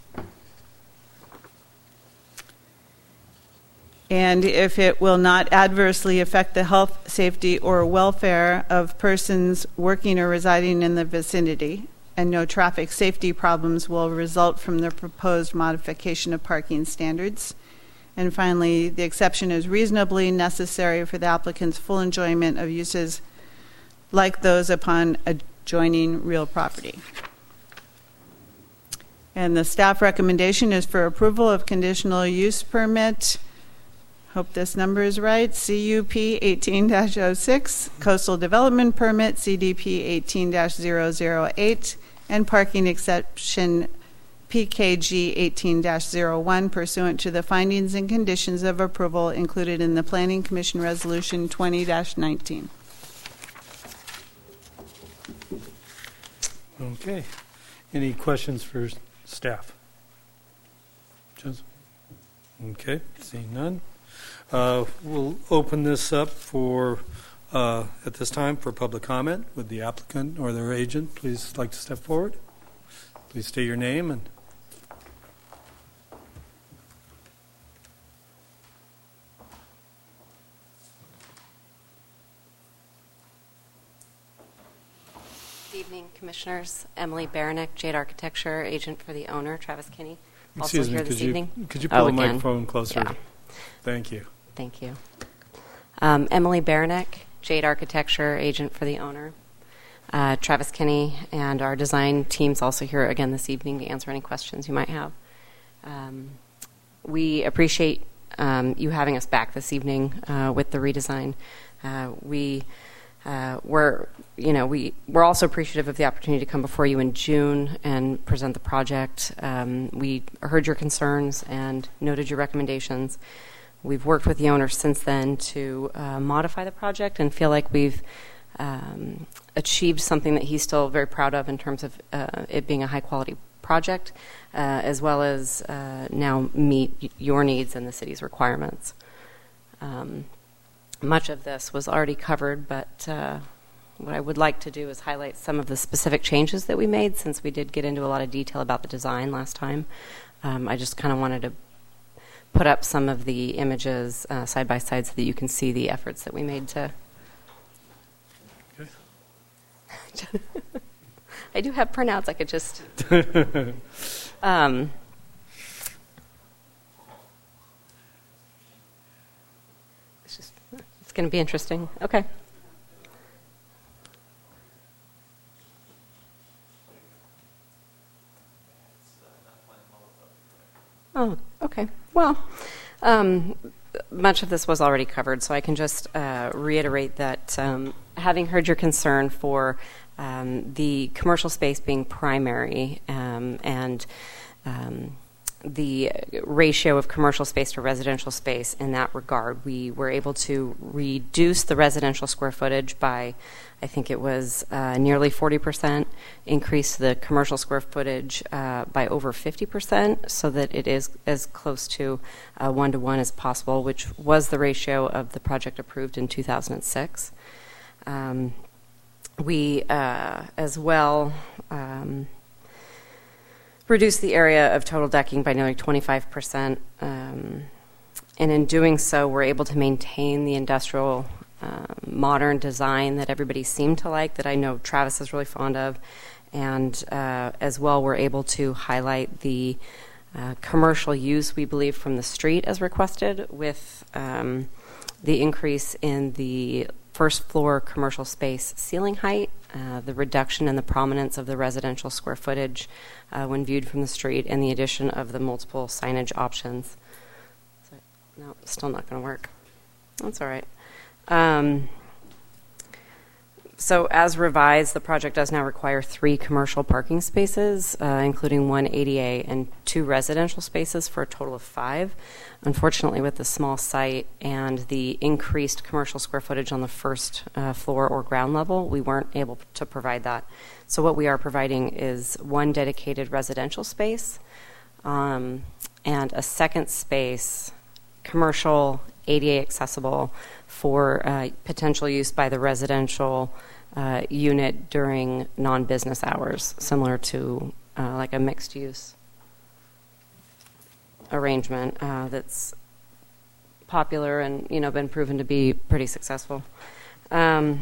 and if it will not adversely affect the health, safety, or welfare of persons working or residing in the vicinity, and no traffic safety problems will result from the proposed modification of parking standards. And finally, the exception is reasonably necessary for the applicant's full enjoyment of uses like those upon adjoining real property. And the staff recommendation is for approval of conditional use permit. Hope this number is right. C U P eighteen dash oh six, Coastal Development Permit, C D P eighteen dash zero zero eight, and Parking Exception P K G eighteen dash zero one pursuant to the findings and conditions of approval included in the Planning Commission Resolution twenty dash nineteen. Okay. Any questions for staff? Joseph? Okay, seeing none. Uh, we'll open this up for, uh, at this time, for public comment. Would the applicant or their agent please like to step forward? Please state your name and. Good evening, Commissioners. Emily Baranek, Jade Architecture, agent for the owner, Travis Kinney. Also Excuse here me, this could you, evening. could you pull oh, the again. microphone closer? Yeah. Thank you. Thank you. Um, Emily Baranek, Jade Architecture, agent for the owner. Uh, Travis Kinney and our design team's also here again this evening to answer any questions you might have. Um, we appreciate um, you having us back this evening uh, with the redesign. Uh, we uh, we're you know we we're also appreciative of the opportunity to come before you in June and present the project. Um, we heard your concerns and noted your recommendations. We've worked with the owner since then to uh, modify the project and feel like we've um, achieved something that he's still very proud of in terms of uh, it being a high-quality project, uh, as well as uh, now meet your needs and the city's requirements. Um, much of this was already covered, but uh, what I would like to do is highlight some of the specific changes that we made, since we did get into a lot of detail about the design last time. Um, I just kind of wanted to put up some of the images uh, side by side so that you can see the efforts that we made to. Okay. I do have printouts. I could just. um, it's just. It's going to be interesting. Okay. Oh, okay. Well, um, much of this was already covered, so I can just uh, reiterate that um, having heard your concern for um, the commercial space being primary um, and um, the ratio of commercial space to residential space in that regard, we were able to reduce the residential square footage by, I think it was uh, nearly forty percent, increase the commercial square footage uh, by over fifty percent, so that it is as close to uh, one-to-one as possible, which was the ratio of the project approved in two thousand six. Um, we, uh, as well, um, reduced the area of total decking by nearly twenty-five percent, um, and in doing so, we're able to maintain the industrial Uh, modern design that everybody seemed to like, that I know Travis is really fond of, and uh, as well we're able to highlight the uh, commercial use we believe from the street as requested, with um, the increase in the first floor commercial space ceiling height, uh, the reduction in the prominence of the residential square footage uh, when viewed from the street, and the addition of the multiple signage options. So, no, still not going to work. That's all right. Um, so as revised, the project does now require three commercial parking spaces, uh, including one A D A and two residential spaces, for a total of five. Unfortunately, with the small site and the increased commercial square footage on the first uh, floor or ground level, we weren't able to provide that. So what we are providing is one dedicated residential space um, and a second space, commercial, A D A accessible, for uh, potential use by the residential uh, unit during non-business hours, similar to uh, like a mixed-use arrangement uh, that's popular and, you know, been proven to be pretty successful. Um,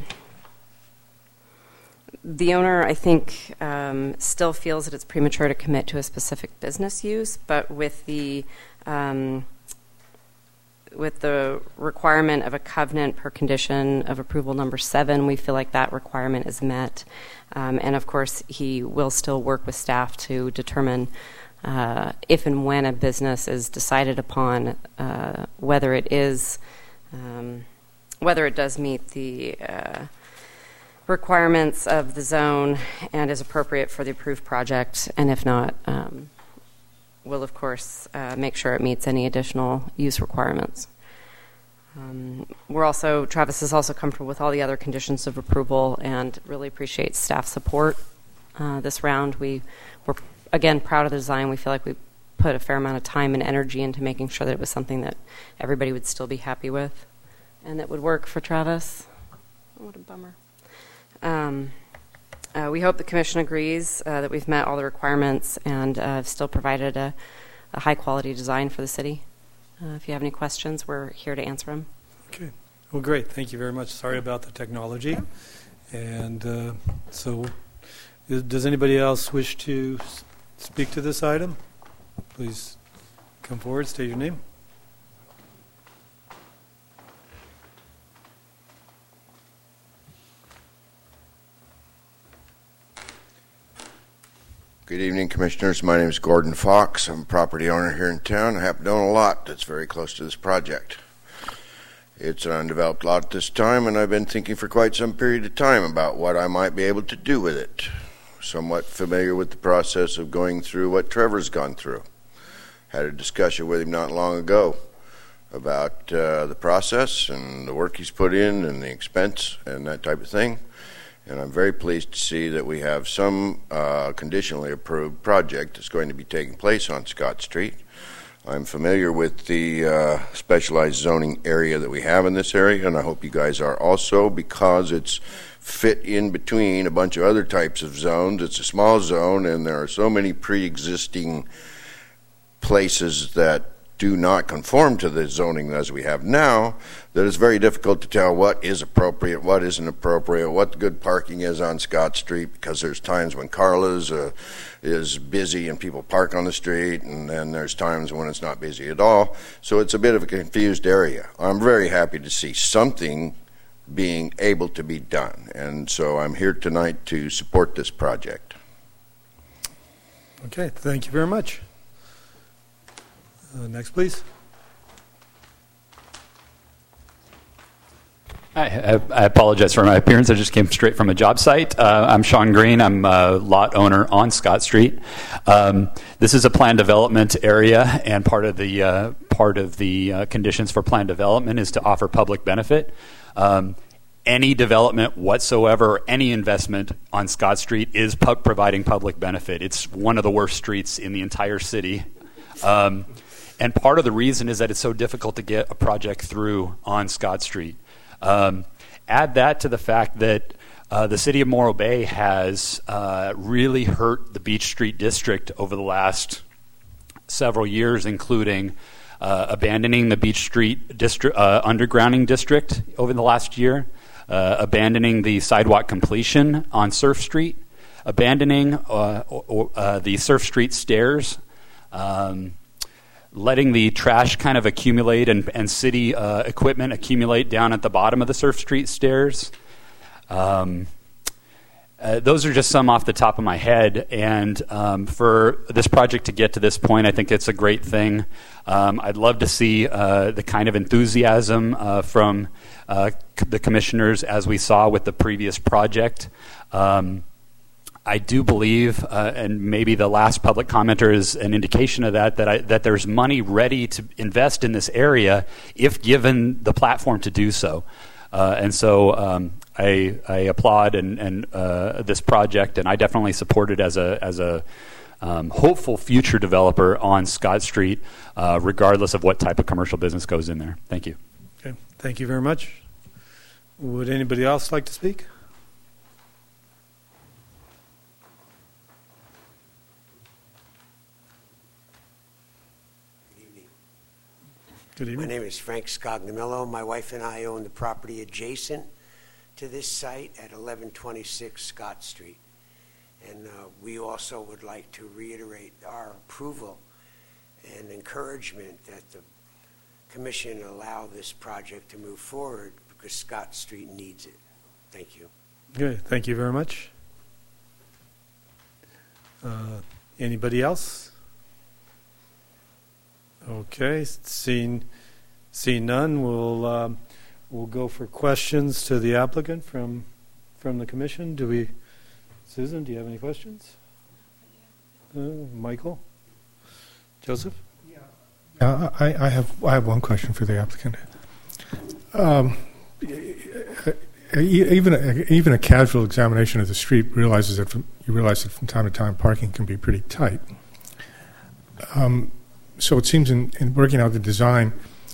the owner, I think, um, still feels that it's premature to commit to a specific business use, but with the um, with the requirement of a covenant per condition of approval number seven, we feel like that requirement is met. Um, and of course, he will still work with staff to determine uh, if and when a business is decided upon, uh, whether it is, um, whether it does meet the uh, requirements of the zone and is appropriate for the approved project, and if not, um, will of course uh, make sure it meets any additional use requirements. Um, we're also, Travis is also comfortable with all the other conditions of approval and really appreciates staff support uh, this round. We were, again, proud of the design. We feel like we put a fair amount of time and energy into making sure that it was something that everybody would still be happy with and that would work for Travis. Oh, what a bummer. Um, Uh, we hope the Commission agrees uh, that we've met all the requirements and uh, have still provided a, a high-quality design for the city. Uh, if you have any questions, we're here to answer them. Okay. Well, great. Thank you very much. Sorry about the technology. And uh, so is, does anybody else wish to s- speak to this item? Please come forward, state your name. Good evening, Commissioners. My name is Gordon Fox. I'm a property owner here in town. I happen to own a lot that's very close to this project. It's an undeveloped lot at this time, and I've been thinking for quite some period of time about what I might be able to do with it. Somewhat familiar with the process of going through what Trevor's gone through. Had a discussion with him not long ago about uh, the process and the work he's put in and the expense and that type of thing. And I'm very pleased to see that we have some uh, conditionally approved project that's going to be taking place on Scott Street. I'm familiar with the uh, specialized zoning area that we have in this area, and I hope you guys are also, because it's fit in between a bunch of other types of zones. It's a small zone, and there are so many pre-existing places that do not conform to the zoning as we have now, that it's very difficult to tell what is appropriate, what isn't appropriate, what the good parking is on Scott Street, because there's times when Carla's uh, is busy and people park on the street, and then there's times when it's not busy at all. So it's a bit of a confused area. I'm very happy to see something being able to be done, and so I'm here tonight to support this project. Okay, thank you very much. Uh, next, please. I, I apologize for my appearance. I just came straight from a job site. Uh, I'm Sean Green. I'm a lot owner on Scott Street. Um, this is a planned development area, and part of the uh, part of the uh, conditions for planned development is to offer public benefit. Um, any development whatsoever, any investment on Scott Street is pu- providing public benefit. It's one of the worst streets in the entire city. Um, and part of the reason is that it's so difficult to get a project through on Scott Street. Um, add that to the fact that uh, the city of Morro Bay has uh, really hurt the Beach Street district over the last several years, including uh, abandoning the Beach Street district, uh, undergrounding district over the last year, uh, abandoning the sidewalk completion on Surf Street, abandoning uh, or, uh, the Surf Street stairs, um, letting the trash kind of accumulate and, and city uh, equipment accumulate down at the bottom of the Surf Street stairs. Um, uh, those are just some off the top of my head. And um, for this project to get to this point, I think it's a great thing. Um, I'd love to see uh, the kind of enthusiasm uh, from uh, c- the commissioners as we saw with the previous project. Um, I do believe, uh, and maybe the last public commenter is an indication of that, that, I, that there's money ready to invest in this area if given the platform to do so. Uh, and so um, I, I applaud and, and uh, this project, and I definitely support it as a as a um, hopeful future developer on Scott Street, uh, regardless of what type of commercial business goes in there. Thank you. Okay. Thank you very much. Would anybody else like to speak? Good evening. My name is Frank Scognamillo. My wife and I own the property adjacent to this site at eleven twenty-six Scott Street. And uh, we also would like to reiterate our approval and encouragement that the Commission allow this project to move forward because Scott Street needs it. Thank you. Good. Thank you very much. Uh, anybody else? Okay, seeing seeing none, we'll um, we'll go for questions to the applicant from from the commission. Do we, Susan? Do you have any questions? Uh, Michael, Joseph? Yeah, uh, I, I have I have one question for the applicant. Um, even a, even a casual examination of the street realizes that from, you realize that from time to time parking can be pretty tight. Um, So it seems in, in working out the design,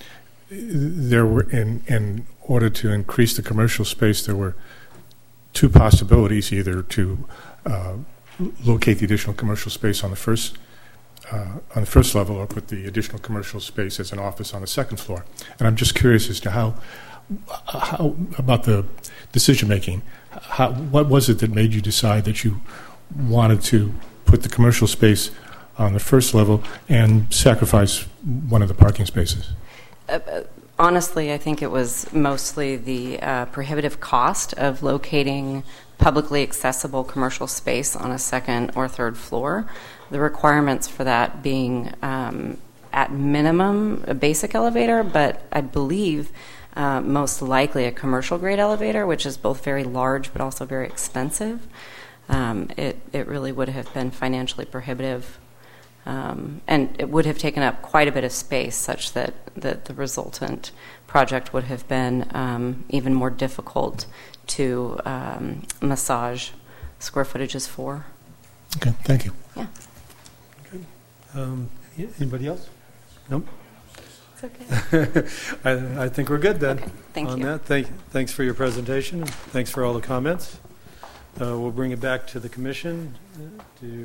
there were in in order to increase the commercial space, there were two possibilities: either to uh, locate the additional commercial space on the first uh, on the first level, or put the additional commercial space as an office on the second floor. And I'm just curious as to how how about the decision making. How, what was it that made you decide that you wanted to put the commercial space on the first level and sacrifice one of the parking spaces? Uh, uh, honestly, I think it was mostly the uh, prohibitive cost of locating publicly accessible commercial space on a second or third floor. The requirements for that being um, at minimum a basic elevator, but I believe uh, most likely a commercial grade elevator, which is both very large but also very expensive. Um, it, it really would have been financially prohibitive. Um, and it would have taken up quite a bit of space, such that, that the resultant project would have been um, even more difficult to um, massage square footages for. Okay, thank you. Yeah. Good. Um, anybody else? Nope. It's okay. I, I think we're good then. Okay, thank on you. That. Thank, thanks for your presentation. And thanks for all the comments. Uh, we'll bring it back to the commission. Uh, to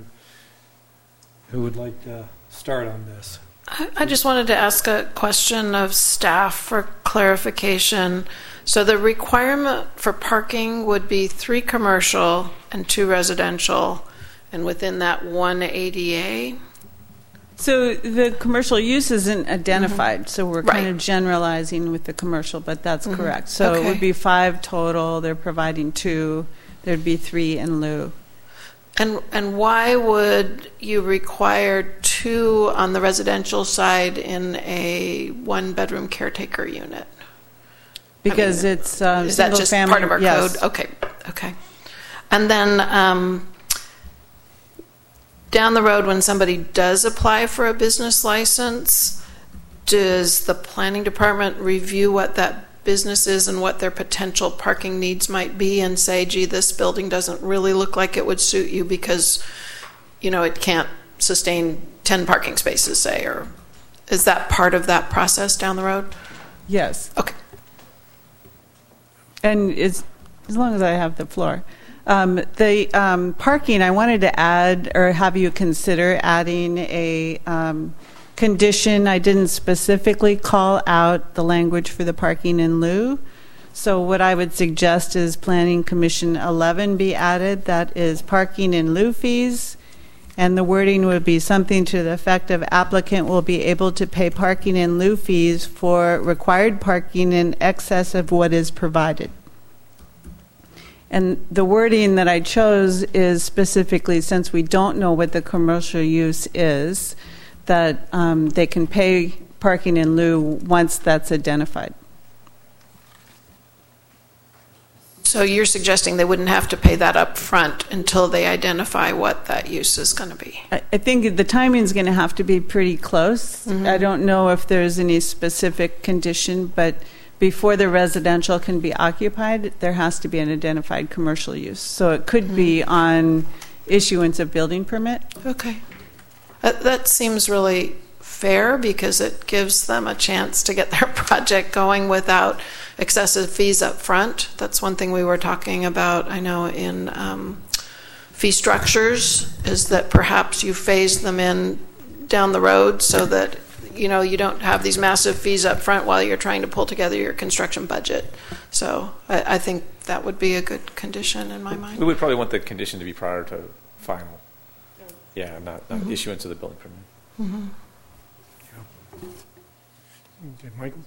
Who would like to start on this? I I just wanted to ask a question of staff for clarification. So the requirement for parking would be three commercial and two residential, and within that one A D A? So the commercial use isn't identified, Mm-hmm. so we're Right. kind of generalizing with the commercial, but that's Mhm. correct. So it Okay. would be five total. They're providing two. There'd be three in lieu. And and why would you require two on the residential side in a one-bedroom caretaker unit? Because I mean, it's uh, is that just family, part of our yes. code? Okay, okay. And then um, down the road, when somebody does apply for a business license, does the planning department review what that business is and what their potential parking needs might be and say, gee, this building doesn't really look like it would suit you because, you know, it can't sustain ten parking spaces, say, or is that part of that process down the road? Yes. Okay. And it's, as long as I have the floor. Um, the um, parking, I wanted to add or have you consider adding a um, condition. I didn't specifically call out the language for the parking in lieu. So what I would suggest is Planning Commission eleven be added. That is parking in lieu fees. And the wording would be something to the effect of applicant will be able to pay parking in lieu fees for required parking in excess of what is provided. And the wording that I chose is specifically, since we don't know what the commercial use is, that um, they can pay parking in lieu once that's identified. So you're suggesting they wouldn't have to pay that up front until they identify what that use is going to be? I, I think the timing is going to have to be pretty close. Mm-hmm. I don't know if there's any specific condition, but before the residential can be occupied, there has to be an identified commercial use. So it could mm-hmm. be on issuance of building permit. Okay. Uh, that seems really fair because it gives them a chance to get their project going without excessive fees up front. That's one thing we were talking about, I know, in um, fee structures, is that perhaps you phase them in down the road so that, you know, you don't have these massive fees up front while you're trying to pull together your construction budget. So I, I think that would be a good condition in my mind. We would probably want the condition to be prior to final. Yeah, not, not mm-hmm. issuance of the building permit. Mm-hmm. Okay, Michael?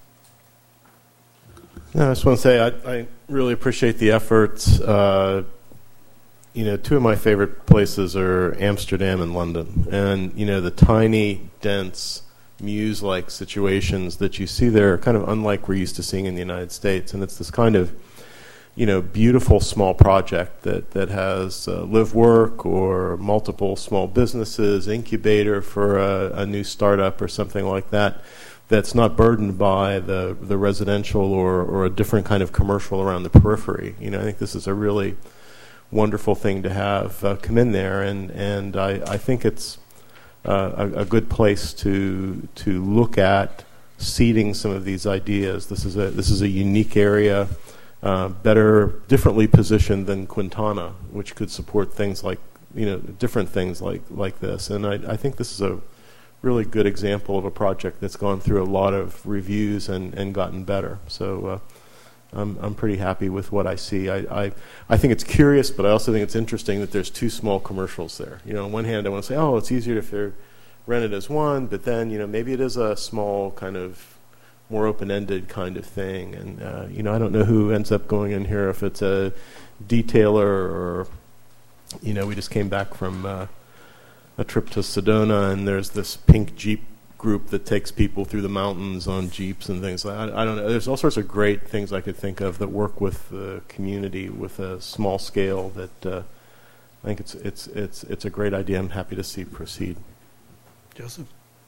No, I just want to say I, I really appreciate the efforts. Uh, you know, two of my favorite places are Amsterdam and London. And, you know, the tiny, dense, muse-like situations that you see there are kind of unlike we're used to seeing in the United States. And it's this kind of, you know, beautiful small project that, that has uh, live work or multiple small businesses, incubator for a, a new startup or something like that, that's not burdened by the, the residential or, or a different kind of commercial around the periphery. You know, I think this is a really wonderful thing to have uh, come in there, and, and I, I think it's uh, a, a good place to to look at seeding some of these ideas. This is a this is a unique area, uh, better, differently positioned than Quintana, which could support things like, you know, different things like, like this. And I, I think this is a really good example of a project that's gone through a lot of reviews and, and gotten better. So uh, I'm I'm pretty happy with what I see. I, I I think it's curious, but I also think it's interesting that there's two small commercials there. You know, on one hand, I want to say, oh, it's easier if they're rented as one, but then, you know, maybe it is a small kind of more open-ended kind of thing. And, uh, you know, I don't know who ends up going in here, if it's a detailer or, you know, we just came back from uh, a trip to Sedona, and there's this pink Jeep group that takes people through the mountains on Jeeps and things. I, I don't know. There's all sorts of great things I could think of that work with the community with a small scale that uh, I think it's it's it's it's a great idea. I'm happy to see proceed. Joseph?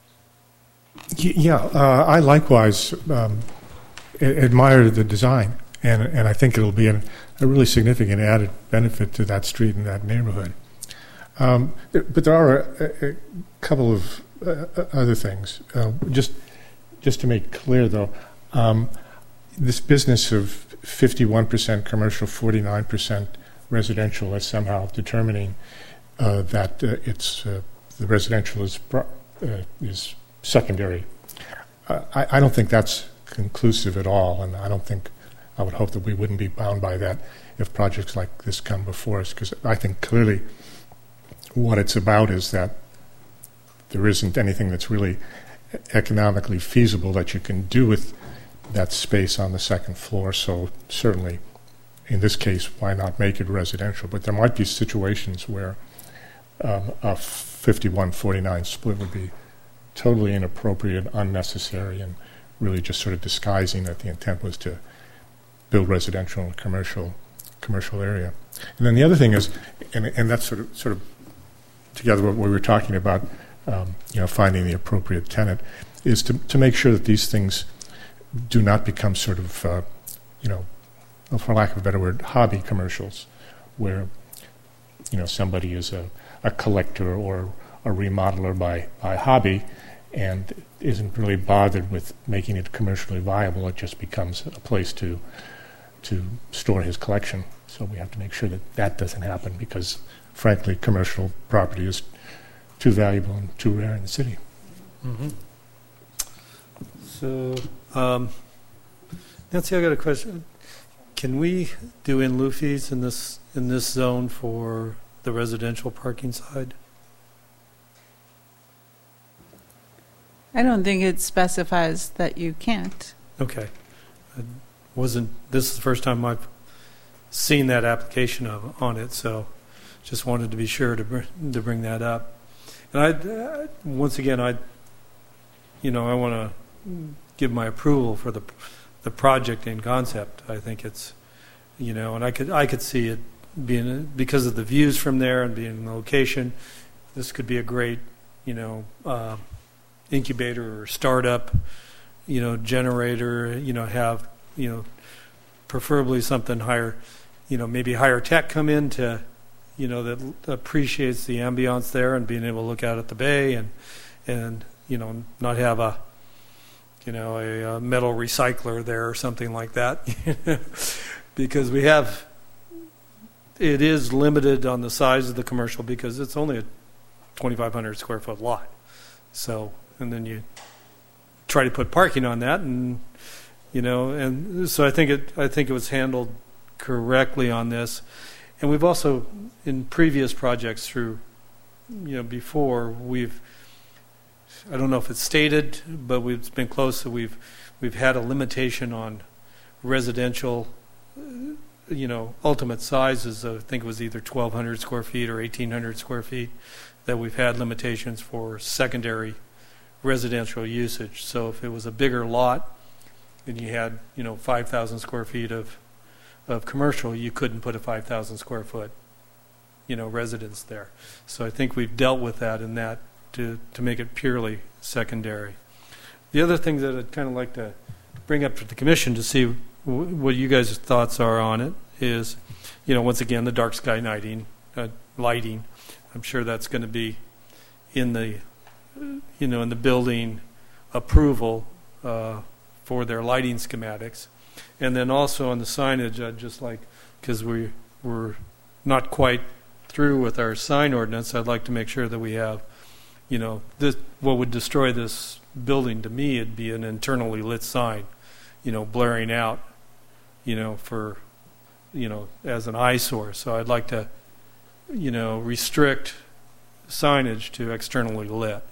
Yeah, uh, I likewise um, admire the design, and and I think it'll be an, a really significant added benefit to that street and that neighborhood. Um, but there are a, a couple of uh, other things. Uh, just just to make clear, though, um, this business of fifty-one percent commercial, forty-nine percent residential is somehow determining uh, that uh, it's uh, the residential is uh, is secondary. Uh, I, I don't think that's conclusive at all, and I don't think I would hope that we wouldn't be bound by that if projects like this come before us, because I think clearly what it's about is that there isn't anything that's really economically feasible that you can do with that space on the second floor. So certainly, in this case, why not make it residential? But there might be situations where um, a fifty-one forty-nine split would be totally inappropriate, unnecessary, and really just sort of disguising that the intent was to build residential and commercial commercial area. And then the other thing is, and, and that's sort of sort of together what we were talking about, um, you know, finding the appropriate tenant, is to to make sure that these things do not become sort of, uh, you know, for lack of a better word, hobby commercials, where, you know, somebody is a, a collector or a remodeler by, by hobby and isn't really bothered with making it commercially viable. It just becomes a place to to store his collection. So we have to make sure that that doesn't happen, because, frankly, commercial property is too valuable and too rare in the city. Mm-hmm. So, um, Nancy, I got a question. Can we do in lieu fees in this in this zone for the residential parking side? I don't think it specifies that you can't. Okay. I wasn't this is the first time I've seen that application of on it, so just wanted to be sure to br- to bring that up. And I uh, once again I you know I want to give my approval for the the project in concept. I think it's you know and I could I could see it being, because of the views from there and being in the location, this could be a great you know uh, incubator or startup you know generator, you know have you know preferably something higher, you know maybe higher tech come in to you know that appreciates the ambiance there and being able to look out at the bay and and you know not have a you know a, a metal recycler there or something like that because we have it is limited on the size of the commercial because it's only a twenty-five hundred square foot lot. So and then you try to put parking on that, and you know and so I think it I think it was handled correctly on this. And we've also, in previous projects through, you know, before, we've, I don't know if it's stated, but we've been close, so we've, we've had a limitation on residential, you know, ultimate sizes. I think it was either twelve hundred square feet or eighteen hundred square feet, that we've had limitations for secondary residential usage. So if it was a bigger lot, and you had, you know, five thousand square feet of of commercial, you couldn't put a five thousand square foot, you know, residence there. So I think we've dealt with that in that to, to make it purely secondary. The other thing that I'd kind of like to bring up to the commission to see w- what you guys' thoughts are on it is, you know, once again, the dark sky lighting, uh, lighting. I'm sure that's going to be in the, you know, in the building approval uh, for their lighting schematics. And then also on the signage, I'd just like, because we, we're not quite through with our sign ordinance, I'd like to make sure that we have, you know, this, what would destroy this building to me, it'd be an internally lit sign, you know, blaring out, you know, for, you know, as an eyesore. So I'd like to, you know, restrict signage to externally lit.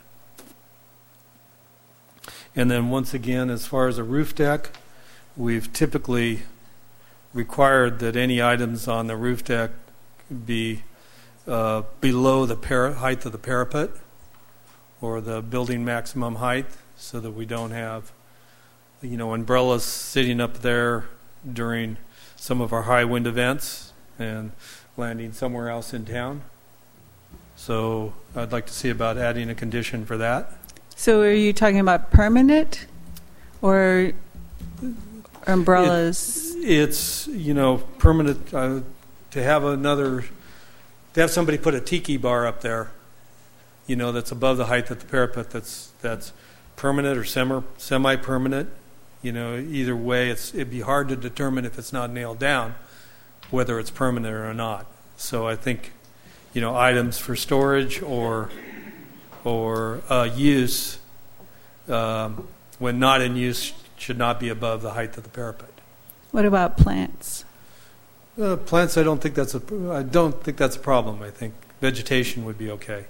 And then once again, as far as a roof deck, we've typically required that any items on the roof deck be uh, below the para- height of the parapet or the building maximum height, so that we don't have, you know, umbrellas sitting up there during some of our high wind events and landing somewhere else in town. So I'd like to see about adding a condition for that. So are you talking about permanent or umbrellas? It, it's, you know, permanent, uh, to have another, to have somebody put a tiki bar up there, you know, that's above the height of the parapet, that's that's permanent or semi, semi-permanent. You know, either way, it's it'd be hard to determine if it's not nailed down whether it's permanent or not. So I think, you know, items for storage or or uh, use, um, when not in use, should not be above the height of the parapet. What about plants? Uh, plants, I don't think that's a. I don't think that's a problem. I think vegetation would be okay.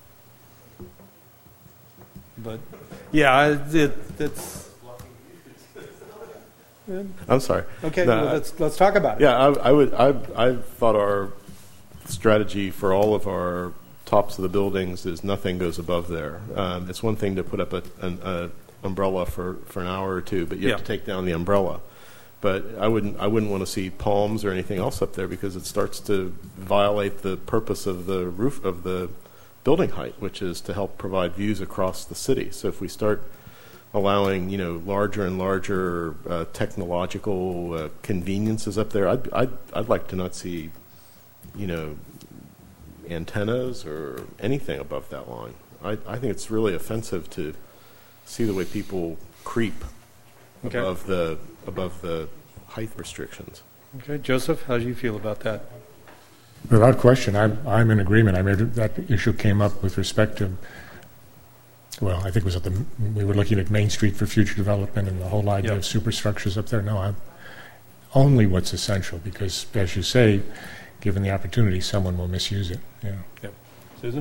But yeah, it, it's. I'm sorry. Okay, no, well, let's let's talk about it. Yeah, I, I would. I I thought our strategy for all of our tops of the buildings is nothing goes above there. Um, it's one thing to put up a, an a umbrella for, for an hour or two, but you have yeah. to take down the umbrella. but I wouldn't I wouldn't want to see palms or anything else up there because it starts to violate the purpose of the roof of the building height, which is to help provide views across the city. So if we start allowing, you know, larger and larger uh, technological uh, conveniences up there, I'd, I'd I'd like to not see, you know, antennas or anything above that line. I, I think it's really offensive to see the way people creep Okay. above the above the height restrictions. Okay, Joseph, how do you feel about that? Without question, I'm, I'm in agreement. I mean, that issue came up with respect to, well, I think it was at the, we were looking at Main Street for future development and the whole idea Yep. of superstructures up there. No, I'm only what's essential because, as you say, given the opportunity, someone will misuse it. Yeah. Yep. Susan?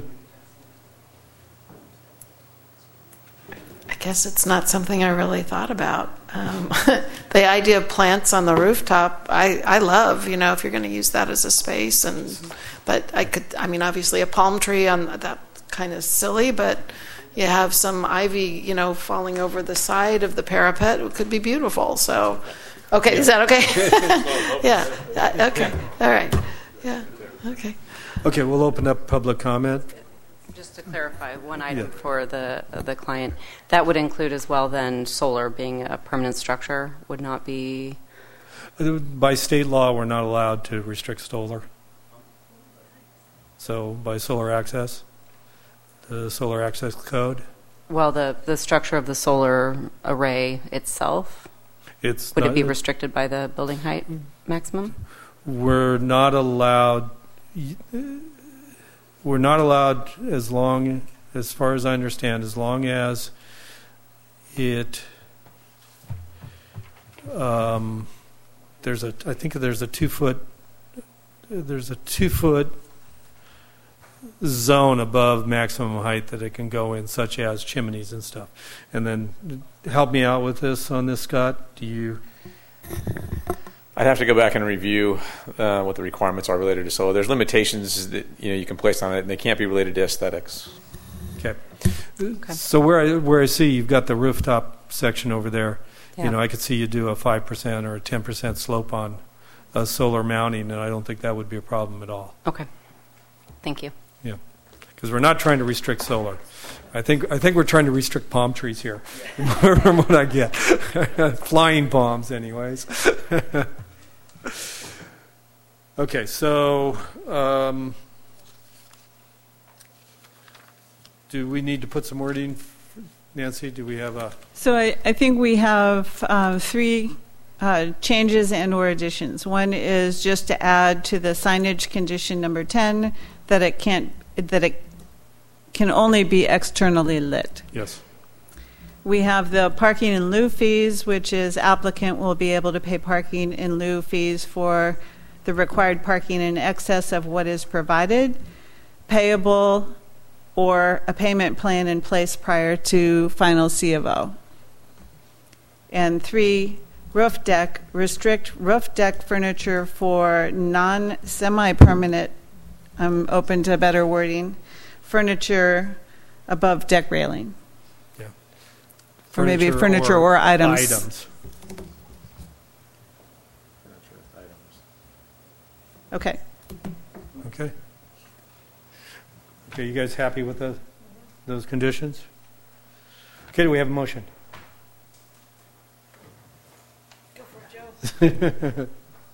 I guess it's not something I really thought about. Um, the idea of plants on the rooftop, I, I love, you know, if you're going to use that as a space. And but I could, I mean, obviously a palm tree on that kind of silly, but you have some ivy, you know, falling over the side of the parapet. It could be beautiful. So, okay, yeah. Is that okay? Yeah. Uh, okay. All right. Yeah. Okay. Okay, we'll open up public comment. Just to clarify, one item Yeah. for the the client, that would include as well then solar being a permanent structure would not be... By state law, we're not allowed to restrict solar. So by solar access, the solar access code, Well, the, the structure of the solar array itself, it's would not, it be restricted by the building height maximum? we're not allowed. We're not allowed as long, as far as I understand, as long as it. Um, there's a. I think there's a two foot. There's a two foot zone above maximum height that it can go in, such as chimneys and stuff. And then, help me out with this on this, Scott. Do you? I'd have to go back and review uh, what the requirements are related to solar. There's limitations that you know you can place on it, and they can't be related to aesthetics. Okay. okay. So where I where I see you've got the rooftop section over there, Yeah. you know, I could see you do a five percent or a ten percent slope on uh, solar mounting, and I don't think that would be a problem at all. Okay. Thank you. Yeah, because we're not trying to restrict solar. I think I think we're trying to restrict palm trees here, from what I get. Flying palms, anyways. Okay, so um, do we need to put some wording, Nancy? Do we have a? So I, I think we have uh, three uh, changes and or additions. One is just to add to the signage condition number ten that it can't that it can only be externally lit. Yes. We have the parking in lieu fees, which is applicant will be able to pay parking in lieu fees for the required parking in excess of what is provided, payable, or a payment plan in place prior to final C of O. And three, roof deck, restrict roof deck furniture for non-semi-permanent, I'm open to better wording, furniture above deck railing. Or maybe furniture or, or items. items. Okay. Okay. Okay, you guys happy with the, those conditions? Okay, do we have a motion? Go for it, Joe.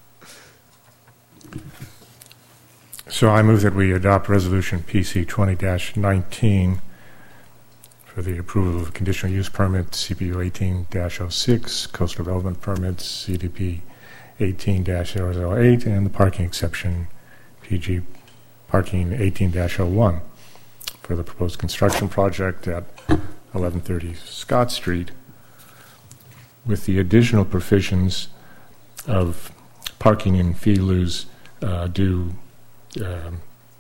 So I move that we adopt Resolution P C twenty dash nineteen for the approval of conditional use permit C P U eighteen dash oh six, coastal development permits C D P eighteen dash zero zero eight, and the parking exception P G parking eighteen dash oh one for the proposed construction project at eleven thirty Scott Street, with the additional provisions of parking in fee lieu's uh, due um,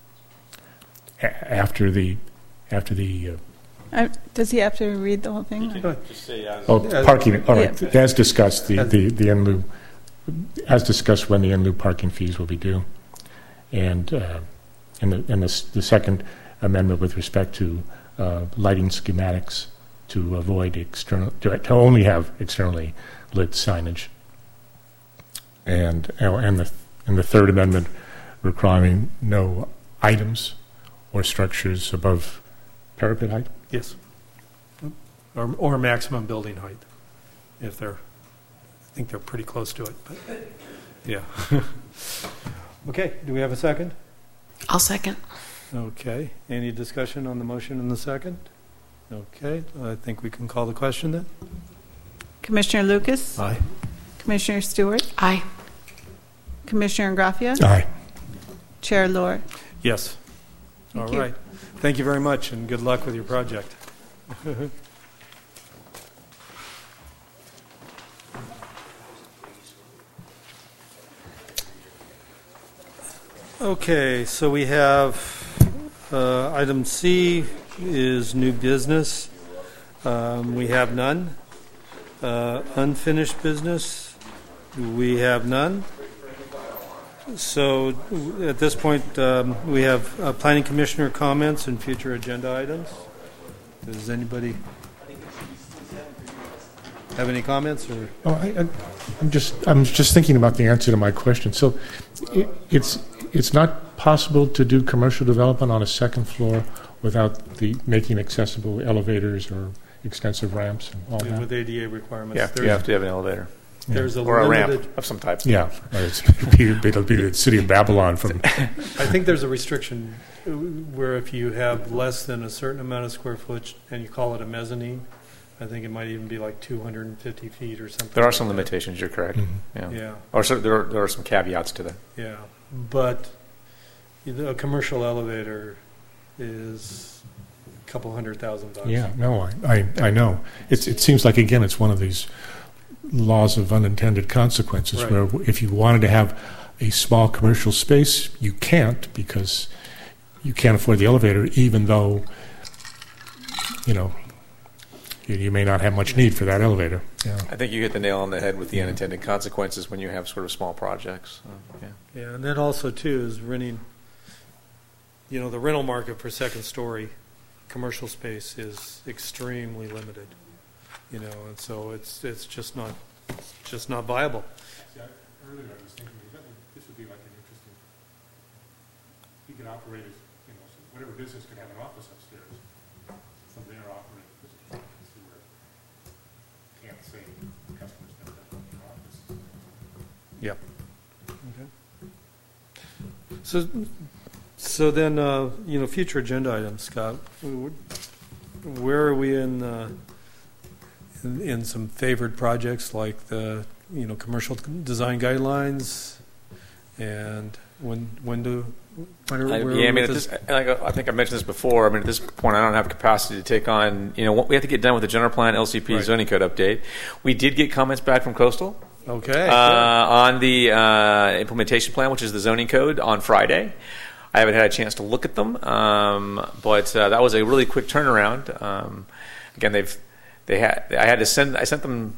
a- after the after the uh, Uh, does he have to read the whole thing? or- Just say as, Oh, parking, all right, Yeah. as discussed, the, the, the in lieu, as discussed when the in lieu parking fees will be due. And, uh, and the, and the, s- the second amendment with respect to uh, lighting schematics to avoid external, to, to only have externally lit signage. and and the and the third amendment requiring no items or structures above parapet height. Yes. Or, or maximum building height, if they're, I think they're pretty close to it, but yeah. Okay, do we have a second? I'll second. Okay, any discussion on the motion in the second? Okay, I think we can call the question then. Commissioner Lucas? Aye. Commissioner Stewart? Aye. Commissioner Graffia? Aye. Chair Lord? Yes. Thank All you. right. Thank you very much, and good luck with your project. Okay, so we have uh, item C is new business. Um, we have none. Uh, unfinished business, we have none. So at this point, um, we have uh, planning commissioner comments and future agenda items. Does anybody have any comments? Or Oh, I, I, I'm just I'm just thinking about the answer to my question. So, it, it's it's not possible to do commercial development on a second floor without the making accessible elevators or extensive ramps and all that. with A D A requirements? Yeah, there's, you have to have an elevator there's a or a limited, ramp of some type. Yeah, it's, it'll, be, it'll be the city of Babylon from. I think there's a restriction where if you have less than a certain amount of square footage and you call it a mezzanine, I think it might even be like two hundred fifty feet or something. There are like some that. limitations. You're correct. Mm-hmm. Yeah. Yeah, Or so there are, there are some caveats to that. yeah. But you know, a commercial elevator is a couple hundred thousand bucks. Yeah, no, I, I, I know. It's, it seems like, again, it's one of these laws of unintended consequences Right. where if you wanted to have a small commercial space, you can't because you can't afford the elevator, even though, you know, you, you may not have much need for that elevator. Yeah. I think you hit the nail on the head with the unintended consequences when you have sort of small projects. So, yeah. Yeah, and then also too is renting. You know, the rental market for second story commercial space is extremely limited. You know, and so it's it's just not it's just not viable. Yeah, earlier I was thinking that would, this would be like an interesting. You could operate as, you know, so whatever business could have an office upstairs. From there, operate this department to where can't say customers never have in their office. Yep. Okay. So, so then, uh, you know, future agenda items, Scott. Where are we in, uh, in in some favored projects like the you know commercial design guidelines, and when when do when are, I, where yeah, are I we mean, with at this, this? like, I think I mentioned this before. I mean, at this point, I don't have capacity to take on. You know, we have to get done with the general plan, L C P, Right. zoning code update. We did get comments back from Coastal Okay. uh, on the uh, implementation plan, which is the zoning code, on Friday. I haven't had a chance to look at them, um, but uh, that was a really quick turnaround. Um, again, they've they had I had to send I sent them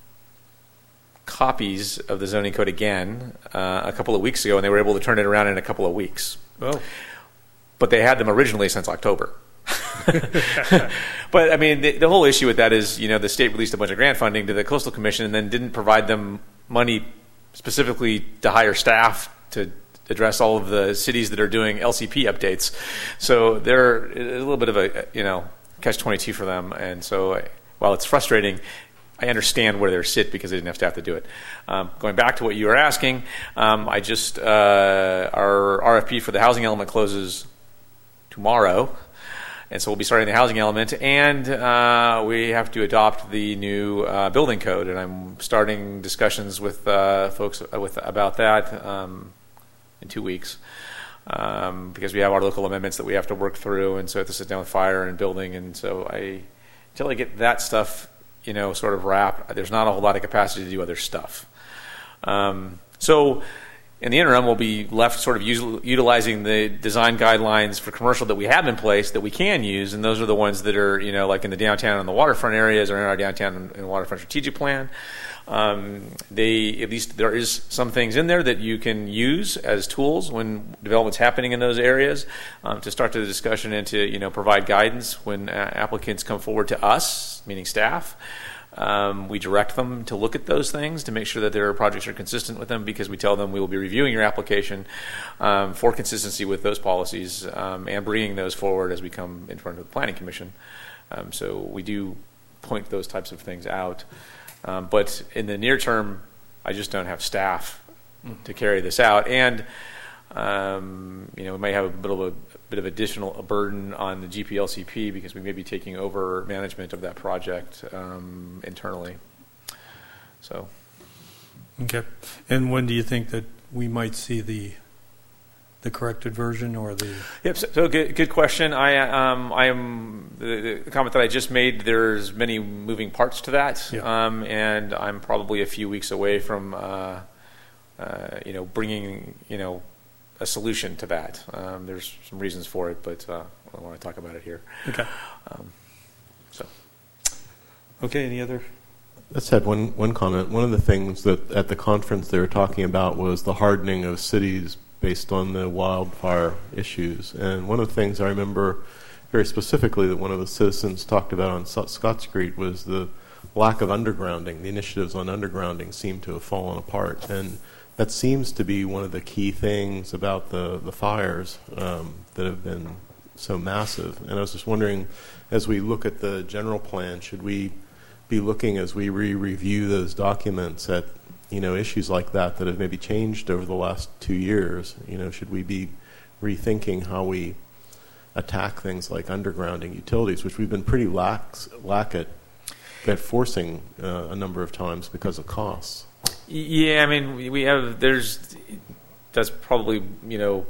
copies of the zoning code again uh, a couple of weeks ago, and they were able to turn it around in a couple of weeks. Oh. But they had them originally since October. But I mean, the, the whole issue with that is, you know, the state released a bunch of grant funding to the Coastal Commission and then didn't provide them money specifically to hire staff to address all of the cities that are doing L C P updates. So they're a little bit of a, you know, catch twenty-two for them. And so while it's frustrating, I understand where they sit because they didn't have staff to do it. Um, going back to what you were asking, um, I just, uh, our R F P for the housing element closes tomorrow. And so we'll be starting the housing element, and uh, we have to adopt the new uh, building code. And I'm starting discussions with uh, folks with about that um, in two weeks um, because we have our local amendments that we have to work through, and so I have to sit down with fire and building. And so I, until I get that stuff, you know, sort of wrapped, there's not a whole lot of capacity to do other stuff. Um, so. In the interim, we'll be left sort of us- utilizing the design guidelines for commercial that we have in place that we can use, and those are the ones that are, you know, like in the downtown and the waterfront areas, or in our downtown and waterfront strategic plan. Um, they, at least there is some things in there that you can use as tools when development's happening in those areas um, to start the discussion and to, you know, provide guidance when uh, applicants come forward to us, meaning staff. Um, we direct them to look at those things to make sure that their projects are consistent with them, because we tell them we will be reviewing your application um, for consistency with those policies um, and bringing those forward as we come in front of the Planning Commission. Um, so we do point those types of things out. Um, but in the near term, I just don't have staff to carry this out. And, um, you know, we may have a bit of a, a bit of additional burden on the G P L C P because we may be taking over management of that project um, internally. So. Okay. And when do you think that we might see the the corrected version or the? Yep. So, so good, good question. I um, I am the, the comment that I just made. There's many moving parts to that, yeah. um, and I'm probably a few weeks away from uh, uh, you know bringing you know a solution to that. Um, there's some reasons for it, but uh, I don't want to talk about it here. Okay. Um, so. Okay. Any other? Let's add one one comment. One of the things that at the conference they were talking about was the hardening of cities based on the wildfire issues. And one of the things I remember very specifically that one of the citizens talked about on Scott Street was the lack of undergrounding. The initiatives on undergrounding seem to have fallen apart. And that seems to be one of the key things about the, the fires um, that have been so massive. And I was just wondering, as we look at the general plan, should we be looking as we re-review those documents at you know, issues like that that have maybe changed over the last two years? You know, should we be rethinking how we attack things like undergrounding utilities, which we've been pretty lax, lack at, at forcing uh, a number of times because of costs? Yeah, I mean, we, we have, there's, that's probably, you know,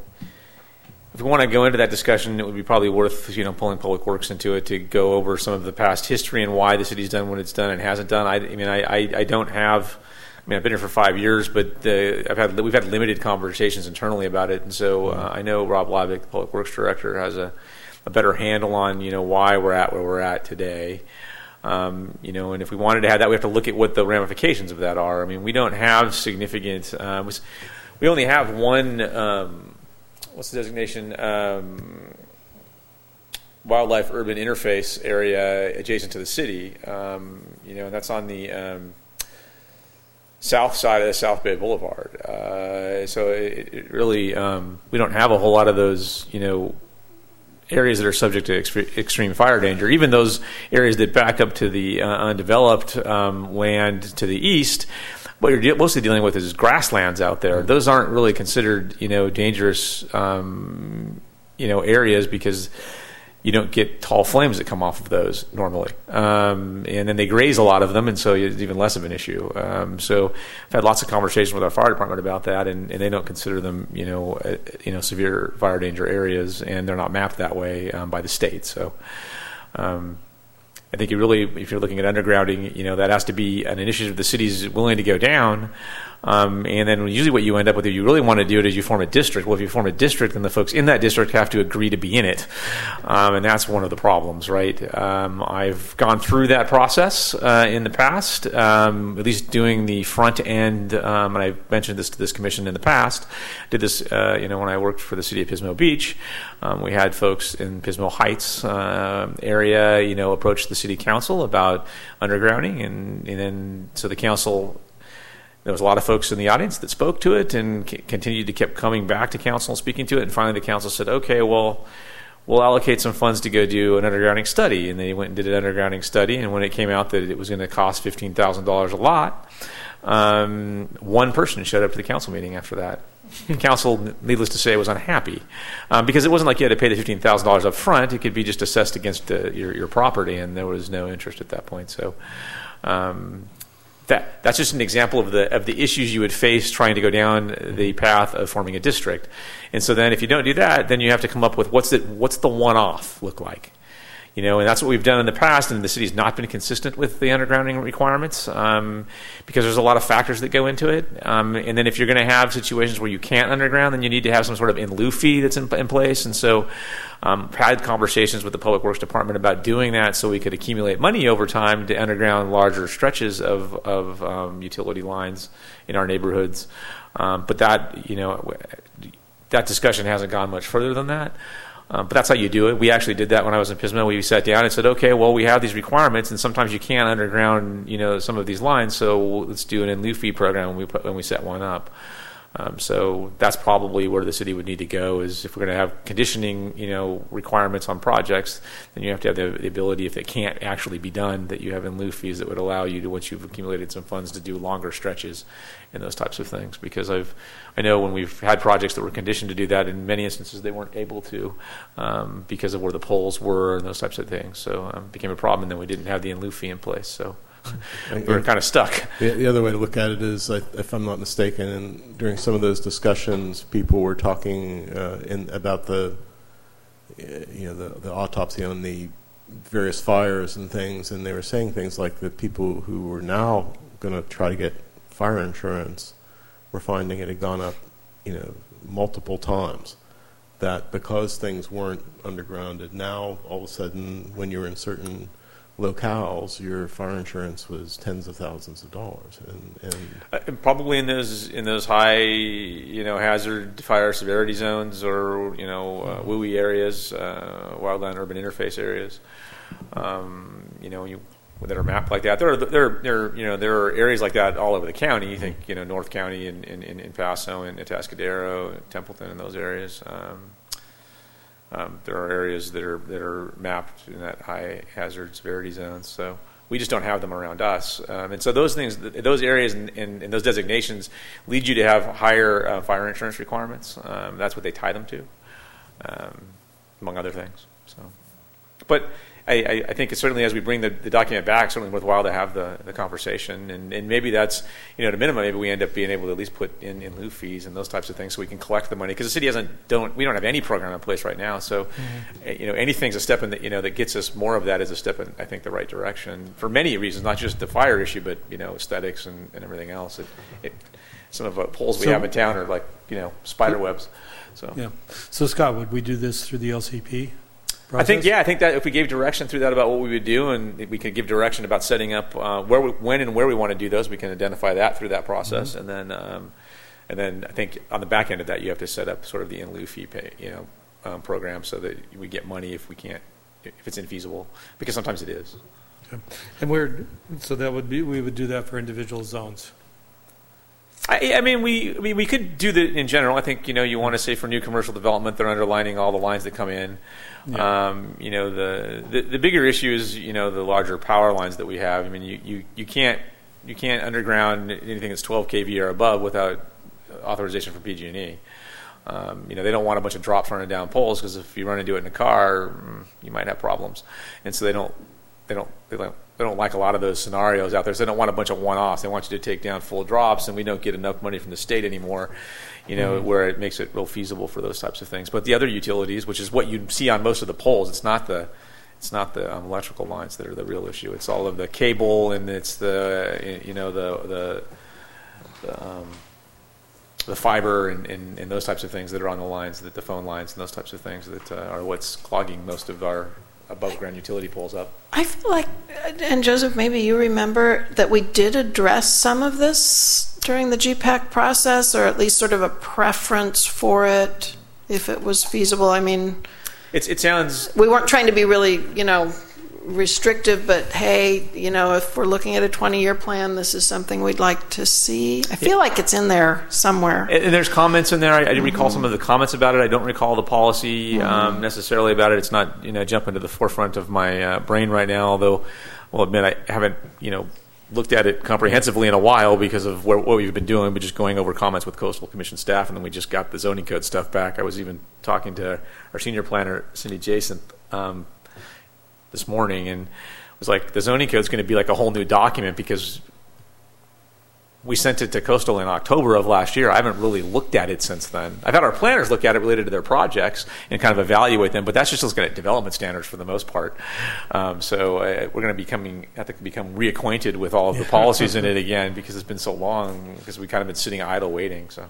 if we want to go into that discussion, it would be probably worth, you know, pulling Public Works into it to go over some of the past history and why the city's done what it's done and hasn't done. I, I mean, I, I, I don't have... I mean, I've been here for five years, but uh, I've had we've had limited conversations internally about it, and so uh, I know Rob Lavick, the Public Works Director, has a, a better handle on you know why we're at where we're at today. Um, you know, and if we wanted to have that, we have to look at what the ramifications of that are. I mean, we don't have significant. Um, we only have one. Um, what's the designation? Um, wildlife urban interface area adjacent to the city. Um, you know, and that's on the. Um, south side of the South Bay Boulevard. Uh, so it, it really, um, we don't have a whole lot of those, you know, areas that are subject to extre- extreme fire danger. Even those areas that back up to the uh, undeveloped um, land to the east, what you're de- mostly dealing with is grasslands out there. Those aren't really considered, you know, dangerous, um, you know, areas because you don't get tall flames that come off of those normally. Um, and then they graze a lot of them, and so it's even less of an issue. Um, so I've had lots of conversations with our fire department about that, and, and they don't consider them, you know, uh, you know, severe fire danger areas, and they're not mapped that way um, by the state. So um, I think you really, if you're looking at undergrounding, you know, that has to be an initiative the city's willing to go down. Um, and then usually what you end up with, if you really want to do it, is you form a district. Well, if you form a district, then the folks in that district have to agree to be in it. Um, and that's one of the problems, right? Um, I've gone through that process uh, in the past, um, at least doing the front end, um, and I've mentioned this to this commission in the past. Did this, uh, you know, when I worked for the city of Pismo Beach. Um, we had folks in Pismo Heights uh, area, you know, approach the city council about undergrounding, and, and then so the council... There was a lot of folks in the audience that spoke to it and c- continued to keep coming back to council and speaking to it. And finally, the council said, okay, well, we'll allocate some funds to go do an undergrounding study. And they went and did an undergrounding study. And when it came out that it was going to cost fifteen thousand dollars a lot, um, one person showed up to the council meeting after that. Council, needless to say, was unhappy um, because it wasn't like you had to pay the fifteen thousand dollars up front. It could be just assessed against uh, your, your property, and there was no interest at that point. So um, that that's just an example of the of the issues you would face trying to go down the path of forming a district. And so then if you don't do that, then you have to come up with what's the, what's the one-off look like? You know, and that's what we've done in the past, and the city's not been consistent with the undergrounding requirements um, because there's a lot of factors that go into it. Um, and then if you're going to have situations where you can't underground, then you need to have some sort of in lieu fee that's in, in place. And so um, had conversations with the Public Works Department about doing that so we could accumulate money over time to underground larger stretches of, of um, utility lines in our neighborhoods. Um, but that, you know, that discussion hasn't gone much further than that. Um, but that's how you do it. We actually did that when I was in Pismo. We sat down and said, okay, well, we have these requirements, and sometimes you can't underground, you know, some of these lines, so let's do an in lieu fee program when we put, when we set one up. Um, so that's probably where the city would need to go, is if we're going to have conditioning, you know, requirements on projects, then you have to have the, the ability, if it can't actually be done, that you have in lieu fees that would allow you to, once you've accumulated some funds, to do longer stretches and those types of things. Because I've, I know when we've had projects that were conditioned to do that, in many instances they weren't able to um, because of where the poles were and those types of things. So um, it became a problem, and then we didn't have the in lieu fee in place. So we were kind of stuck. The, the other way to look at it is, if I'm not mistaken, and during some of those discussions, people were talking uh, in, about the, you know, the, the autopsy on the various fires and things, and they were saying things like that people who were now going to try to get fire insurance were finding it had gone up, you know, multiple times. That because things weren't undergrounded, now all of a sudden, when you're in certain locales, your fire insurance was tens of thousands of dollars, and, and uh, probably in those in those high, you know, hazard fire severity zones, or you know, uh, W U I areas, uh, wildland urban interface areas, um, you know, you that are mapped like that. There are there there you know there are areas like that all over the county. You think, you know, North County and in, in, in Paso and Atascadero, Templeton, and those areas. Um, Um, there are areas that are that are mapped in that high hazard severity zones. So we just don't have them around us. Um, and so those things, those areas and, and, and those designations lead you to have higher uh, fire insurance requirements. Um, that's what they tie them to, um, among other things. So, but I, I think it's certainly, as we bring the, the document back, certainly worthwhile to have the, the conversation, and, and maybe that's, you know, at a minimum, maybe we end up being able to at least put in, in lieu fees and those types of things, so we can collect the money, because the city hasn't don't we don't have any program in place right now. So, mm-hmm. you know, anything's a step in the, you know, that gets us more of that is a step in, I think, the right direction for many reasons, not just the fire issue, but, you know, aesthetics and, and everything else. It, it, some of the poles we so, have in town are like, you know, spider webs. So yeah. So Scott, would we do this through the L C P process? I think, yeah, I think that if we gave direction through that about what we would do, and we could give direction about setting up uh, where, we, when, and where we want to do those, we can identify that through that process, mm-hmm. and then, um, and then I think on the back end of that, you have to set up sort of the in lieu fee pay, you know, um, program, so that we get money if we can't, if it's infeasible, because sometimes it is. Okay. And we're so that would be we would do that for individual zones. I, I mean, we, we we could do that in general. I think, you know, you want to say for new commercial development, they're underlining all the lines that come in. Yeah. Um, you know, the, the the bigger issue is, you know, the larger power lines that we have. I mean, you, you, you can't you can't underground anything that's twelve K V or above without authorization from P G and E. Um, you know, they don't want a bunch of drops running down poles, because if you run into it in a car, you might have problems. And so they don't they don't they don't. They don't like a lot of those scenarios out there. So they don't want a bunch of one-offs. They want you to take down full drops, and we don't get enough money from the state anymore, you know, mm-hmm. where it makes it real feasible for those types of things. But the other utilities, which is what you see on most of the poles, it's not the it's not the um, electrical lines that are the real issue. It's all of the cable, and it's the you know the the the, um, the fiber and, and, and those types of things that are on the lines, that the phone lines and those types of things that uh, are what's clogging most of our above ground utility poles up. I feel like, and Joseph, maybe you remember that we did address some of this during the G PAC process, or at least sort of a preference for it if it was feasible. I mean, it's, it sounds... we weren't trying to be really, you know, restrictive, but hey, you know, if we're looking at a twenty-year plan, this is something we'd like to see. I feel like it's in there somewhere. And, and there's comments in there. I, I mm-hmm. recall some of the comments about it. I don't recall the policy mm-hmm. um, necessarily about it. It's not, you know, jumping to the forefront of my uh, brain right now, although I'll admit I haven't, you know, looked at it comprehensively in a while because of where, what we've been doing, but just going over comments with Coastal Commission staff, and then we just got the zoning code stuff back. I was even talking to our senior planner, Cindy Jason, um, this morning, and was like, the zoning code is going to be like a whole new document, because we sent it to Coastal in October of last year. I haven't really looked at it since then. I've had our planners look at it related to their projects and kind of evaluate them, but that's just looking at development standards for the most part. Um, so uh, we're going to be coming, have to become reacquainted with all of the policies in it again, because it's been so long, because we kind of been sitting idle waiting. So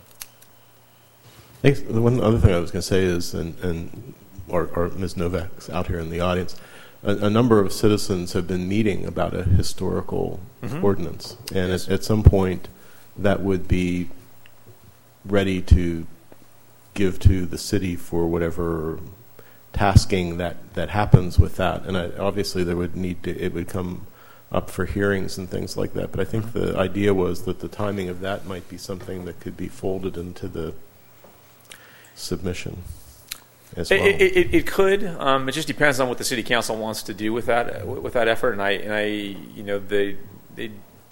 I think the one other thing I was going to say is, and, and or, or Miz Novak's out here in the audience, a, a number of citizens have been meeting about a historical mm-hmm. ordinance, and yes. at, at some point that would be ready to give to the city for whatever tasking that, that happens with that. And I, obviously there would need to, it would come up for hearings and things like that. But I think the idea was that the timing of that might be something that could be folded into the submission as well. It, it, it could. Um, it just depends on what the city council wants to do with that with that effort. And I, and I, you know, they, they.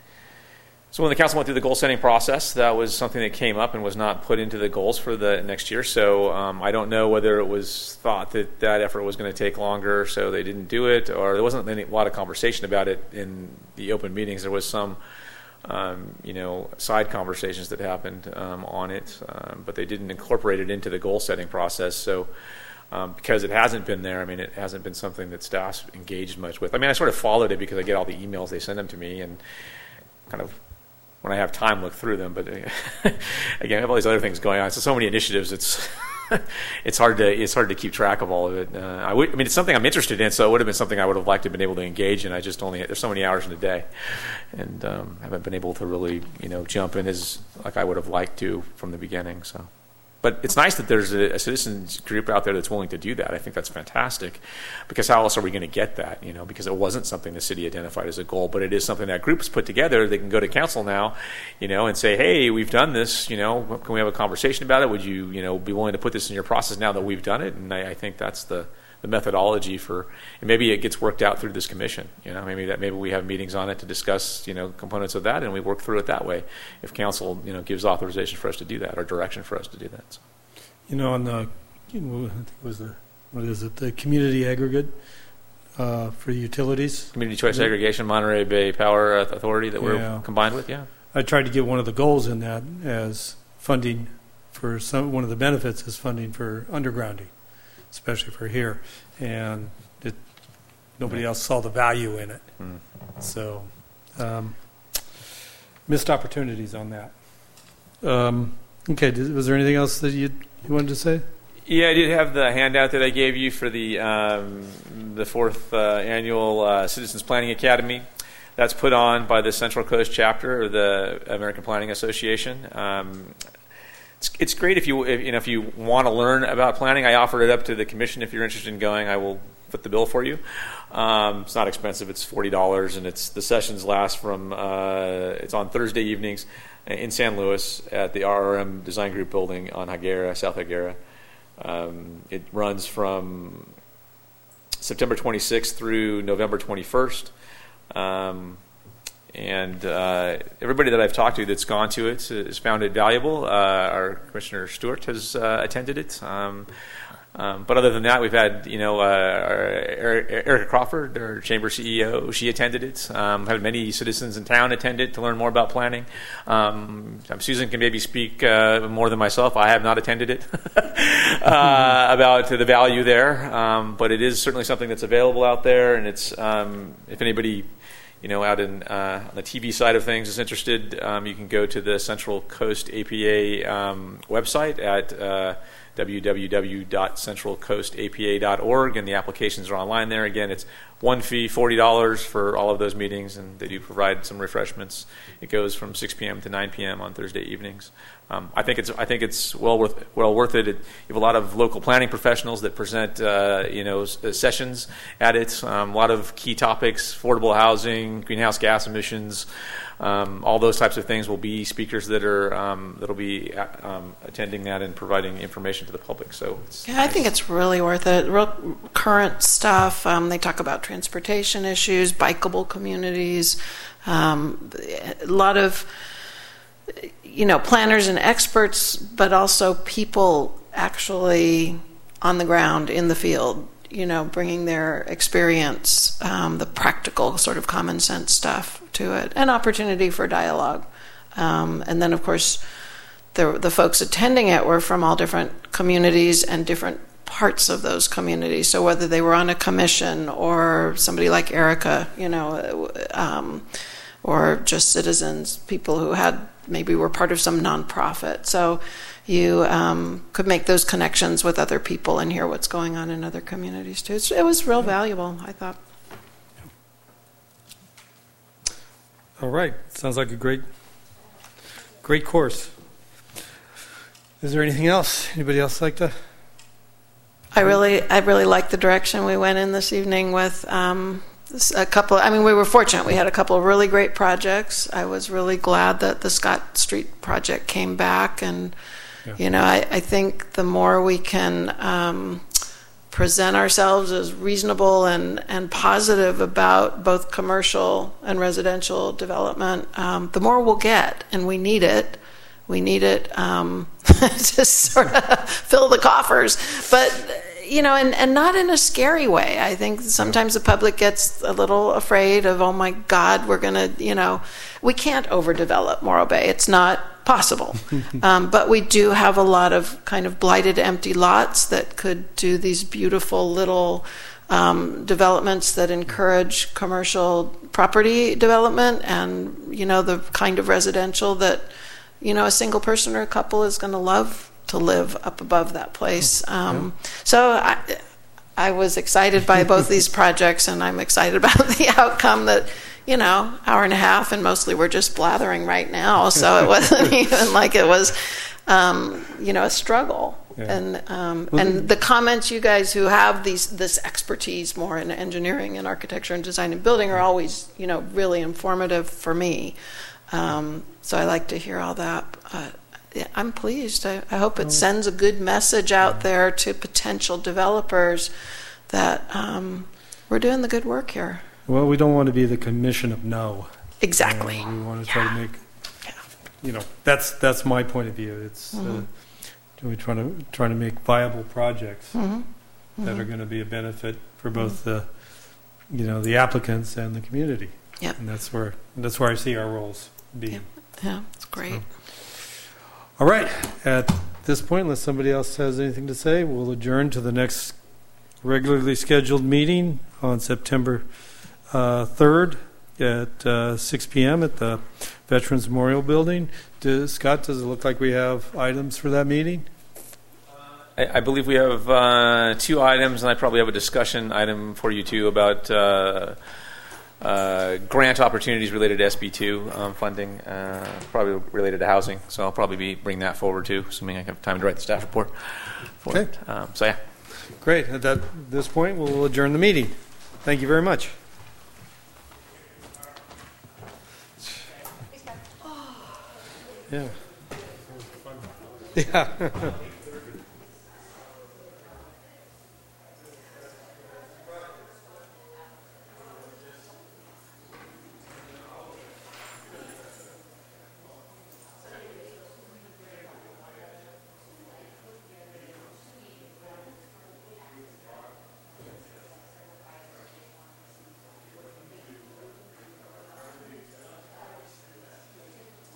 So when the council went through the goal setting process, that was something that came up and was not put into the goals for the next year. So um, I don't know whether it was thought that that effort was going to take longer, so they didn't do it, or there wasn't any, a lot of conversation about it in the open meetings. There was some, um, you know, side conversations that happened um, on it, um, but they didn't incorporate it into the goal setting process. So um, because it hasn't been there, I mean, it hasn't been something that staff's engaged much with. I mean, I sort of followed it because I get all the emails, they send them to me, and kind of, when I have time, look through them. But again, I have all these other things going on. So so many initiatives. It's it's hard to it's hard to keep track of all of it. Uh, I, would, I mean, it's something I'm interested in, so it would have been something I would have liked to have been able to engage in. I just only there's so many hours in a day, and um, haven't been able to really you know jump in as like I would have liked to from the beginning. So. But it's nice that there's a, a citizens group out there that's willing to do that. I think that's fantastic, because how else are we going to get that? You know, because it wasn't something the city identified as a goal, but it is something that groups put together. They can go to council now, you know, and say, "Hey, we've done this. You know, can we have a conversation about it? Would you, you know, be willing to put this in your process now that we've done it?" And I, I think that's the the methodology for, and maybe it gets worked out through this commission. You know, maybe that maybe we have meetings on it to discuss, you know, components of that, and we work through it that way. If council, you know, gives authorization for us to do that or direction for us to do that. So. You know, on the, you know, I think it was the, what is it, the community aggregate uh, for utilities. Community Choice mm-hmm. Aggregation, Monterey Bay Power Authority that we're yeah. combined with, yeah. I tried to get one of the goals in that as funding for some, one of the benefits is funding for undergrounding, especially for here. And it, nobody else saw the value in it. Mm. So, um, missed opportunities on that. Um, okay, did, was there anything else that you you wanted to say? Yeah, I did have the handout that I gave you for the um, the fourth uh, annual uh, Citizens Planning Academy. That's put on by the Central Coast chapter of the American Planning Association. Um, it's, it's great if you if, you know if you want to learn about planning. I offered it up to the commission. If you're interested in going, I will foot the bill for you. Um, it's not expensive. It's forty dollars, and it's the sessions last from uh, it's on Thursday evenings in San Luis at the R R M Design Group building on Higuera, South Higuera. Um, it runs from September twenty-sixth through November twenty-first. Um, and uh, everybody that I've talked to that's gone to it has found it valuable. Uh, our Commissioner Stewart has uh, attended it. Um, Um, but other than that, we've had, you know, uh, our Erica Crawford, our chamber C E O, she attended it. Um, had many citizens in town attend it to learn more about planning. Um, Susan can maybe speak uh, more than myself. I have not attended it uh, about the value there, um, but it is certainly something that's available out there. And it's um, if anybody, you know, out in uh, on the T V side of things is interested, um, you can go to the Central Coast A P A um, website at uh, w w w dot central coast a p a dot org, and the applications are online there. Again, it's one fee, forty dollars for all of those meetings, and they do provide some refreshments. It goes from six p.m. to nine p.m. on Thursday evenings. Um, I think it's I think it's well worth well worth it. it. You have a lot of local planning professionals that present uh, you know s- sessions at it. Um, a lot of key topics: affordable housing, greenhouse gas emissions. Um, all those types of things will be speakers that are um, that'll be um, attending that and providing information to the public. So it's yeah, I think it's really worth it. Real current stuff. Um, they talk about transportation issues, bikeable communities, um, a lot of you know planners and experts, but also people actually on the ground in the field. You know, bringing their experience, um, the practical sort of common sense stuff to it, and opportunity for dialogue. Um, and then, of course, the the folks attending it were from all different communities and different parts of those communities. So whether they were on a commission or somebody like Erica, you know, um, or just citizens, people who had maybe were part of some nonprofit. So you um, could make those connections with other people and hear what's going on in other communities too. It's, it was real valuable, I thought. All right, sounds like a great, great course. Is there anything else? Anybody else like to? I really, I really like the direction we went in this evening with um, a couple. I mean, we were fortunate. We had a couple of really great projects. I was really glad that the Scott Street project came back, and yeah. you know, I, I think the more we can um, present ourselves as reasonable and and positive about both commercial and residential development, um, the more we'll get, and we need it. We need it um, to sort of fill the coffers, but you know, and, and not in a scary way. I think sometimes the public gets a little afraid of, oh my God, we're going to, you know, we can't overdevelop Morro Bay. It's not possible. um, but we do have a lot of kind of blighted empty lots that could do these beautiful little um, developments that encourage commercial property development and, you know, the kind of residential that, you know, a single person or a couple is going to love to live up above that place. Um, yeah. So I, I was excited by both these projects, and I'm excited about the outcome that, you know, hour and a half, and mostly we're just blathering right now. So it wasn't even like it was, um, you know, a struggle. Yeah. And um, and the comments you guys who have these this expertise more in engineering and architecture and design and building are always, you know, really informative for me. Um, so I like to hear all that. Uh, yeah, I'm pleased. I, I hope it sends a good message out there to potential developers that um, we're doing the good work here. Well, we don't want to be the commission of no. Exactly. Uh, we want to yeah. try to make, yeah. you know, that's that's my point of view. It's mm-hmm. uh, we're trying to trying to make viable projects mm-hmm. Mm-hmm. that are going to be a benefit for both the, you know, the applicants and the community. Yeah. And that's where that's where I see our roles being. Yeah, yeah, it's great. So. All right. At this point, unless somebody else has anything to say, we'll adjourn to the next regularly scheduled meeting on September uh, third at uh, six p.m. at the Veterans Memorial Building. Does, Scott, does it look like we have items for that meeting? I, I believe we have uh, two items, and I probably have a discussion item for you, too, about uh, Uh, grant opportunities related to S B two um, funding, uh, probably related to housing. So I'll probably be bring that forward too, assuming I have time to write the staff report for okay. it. Um, so yeah, great. At that, this point, we'll adjourn the meeting. Thank you very much. Yeah. Yeah.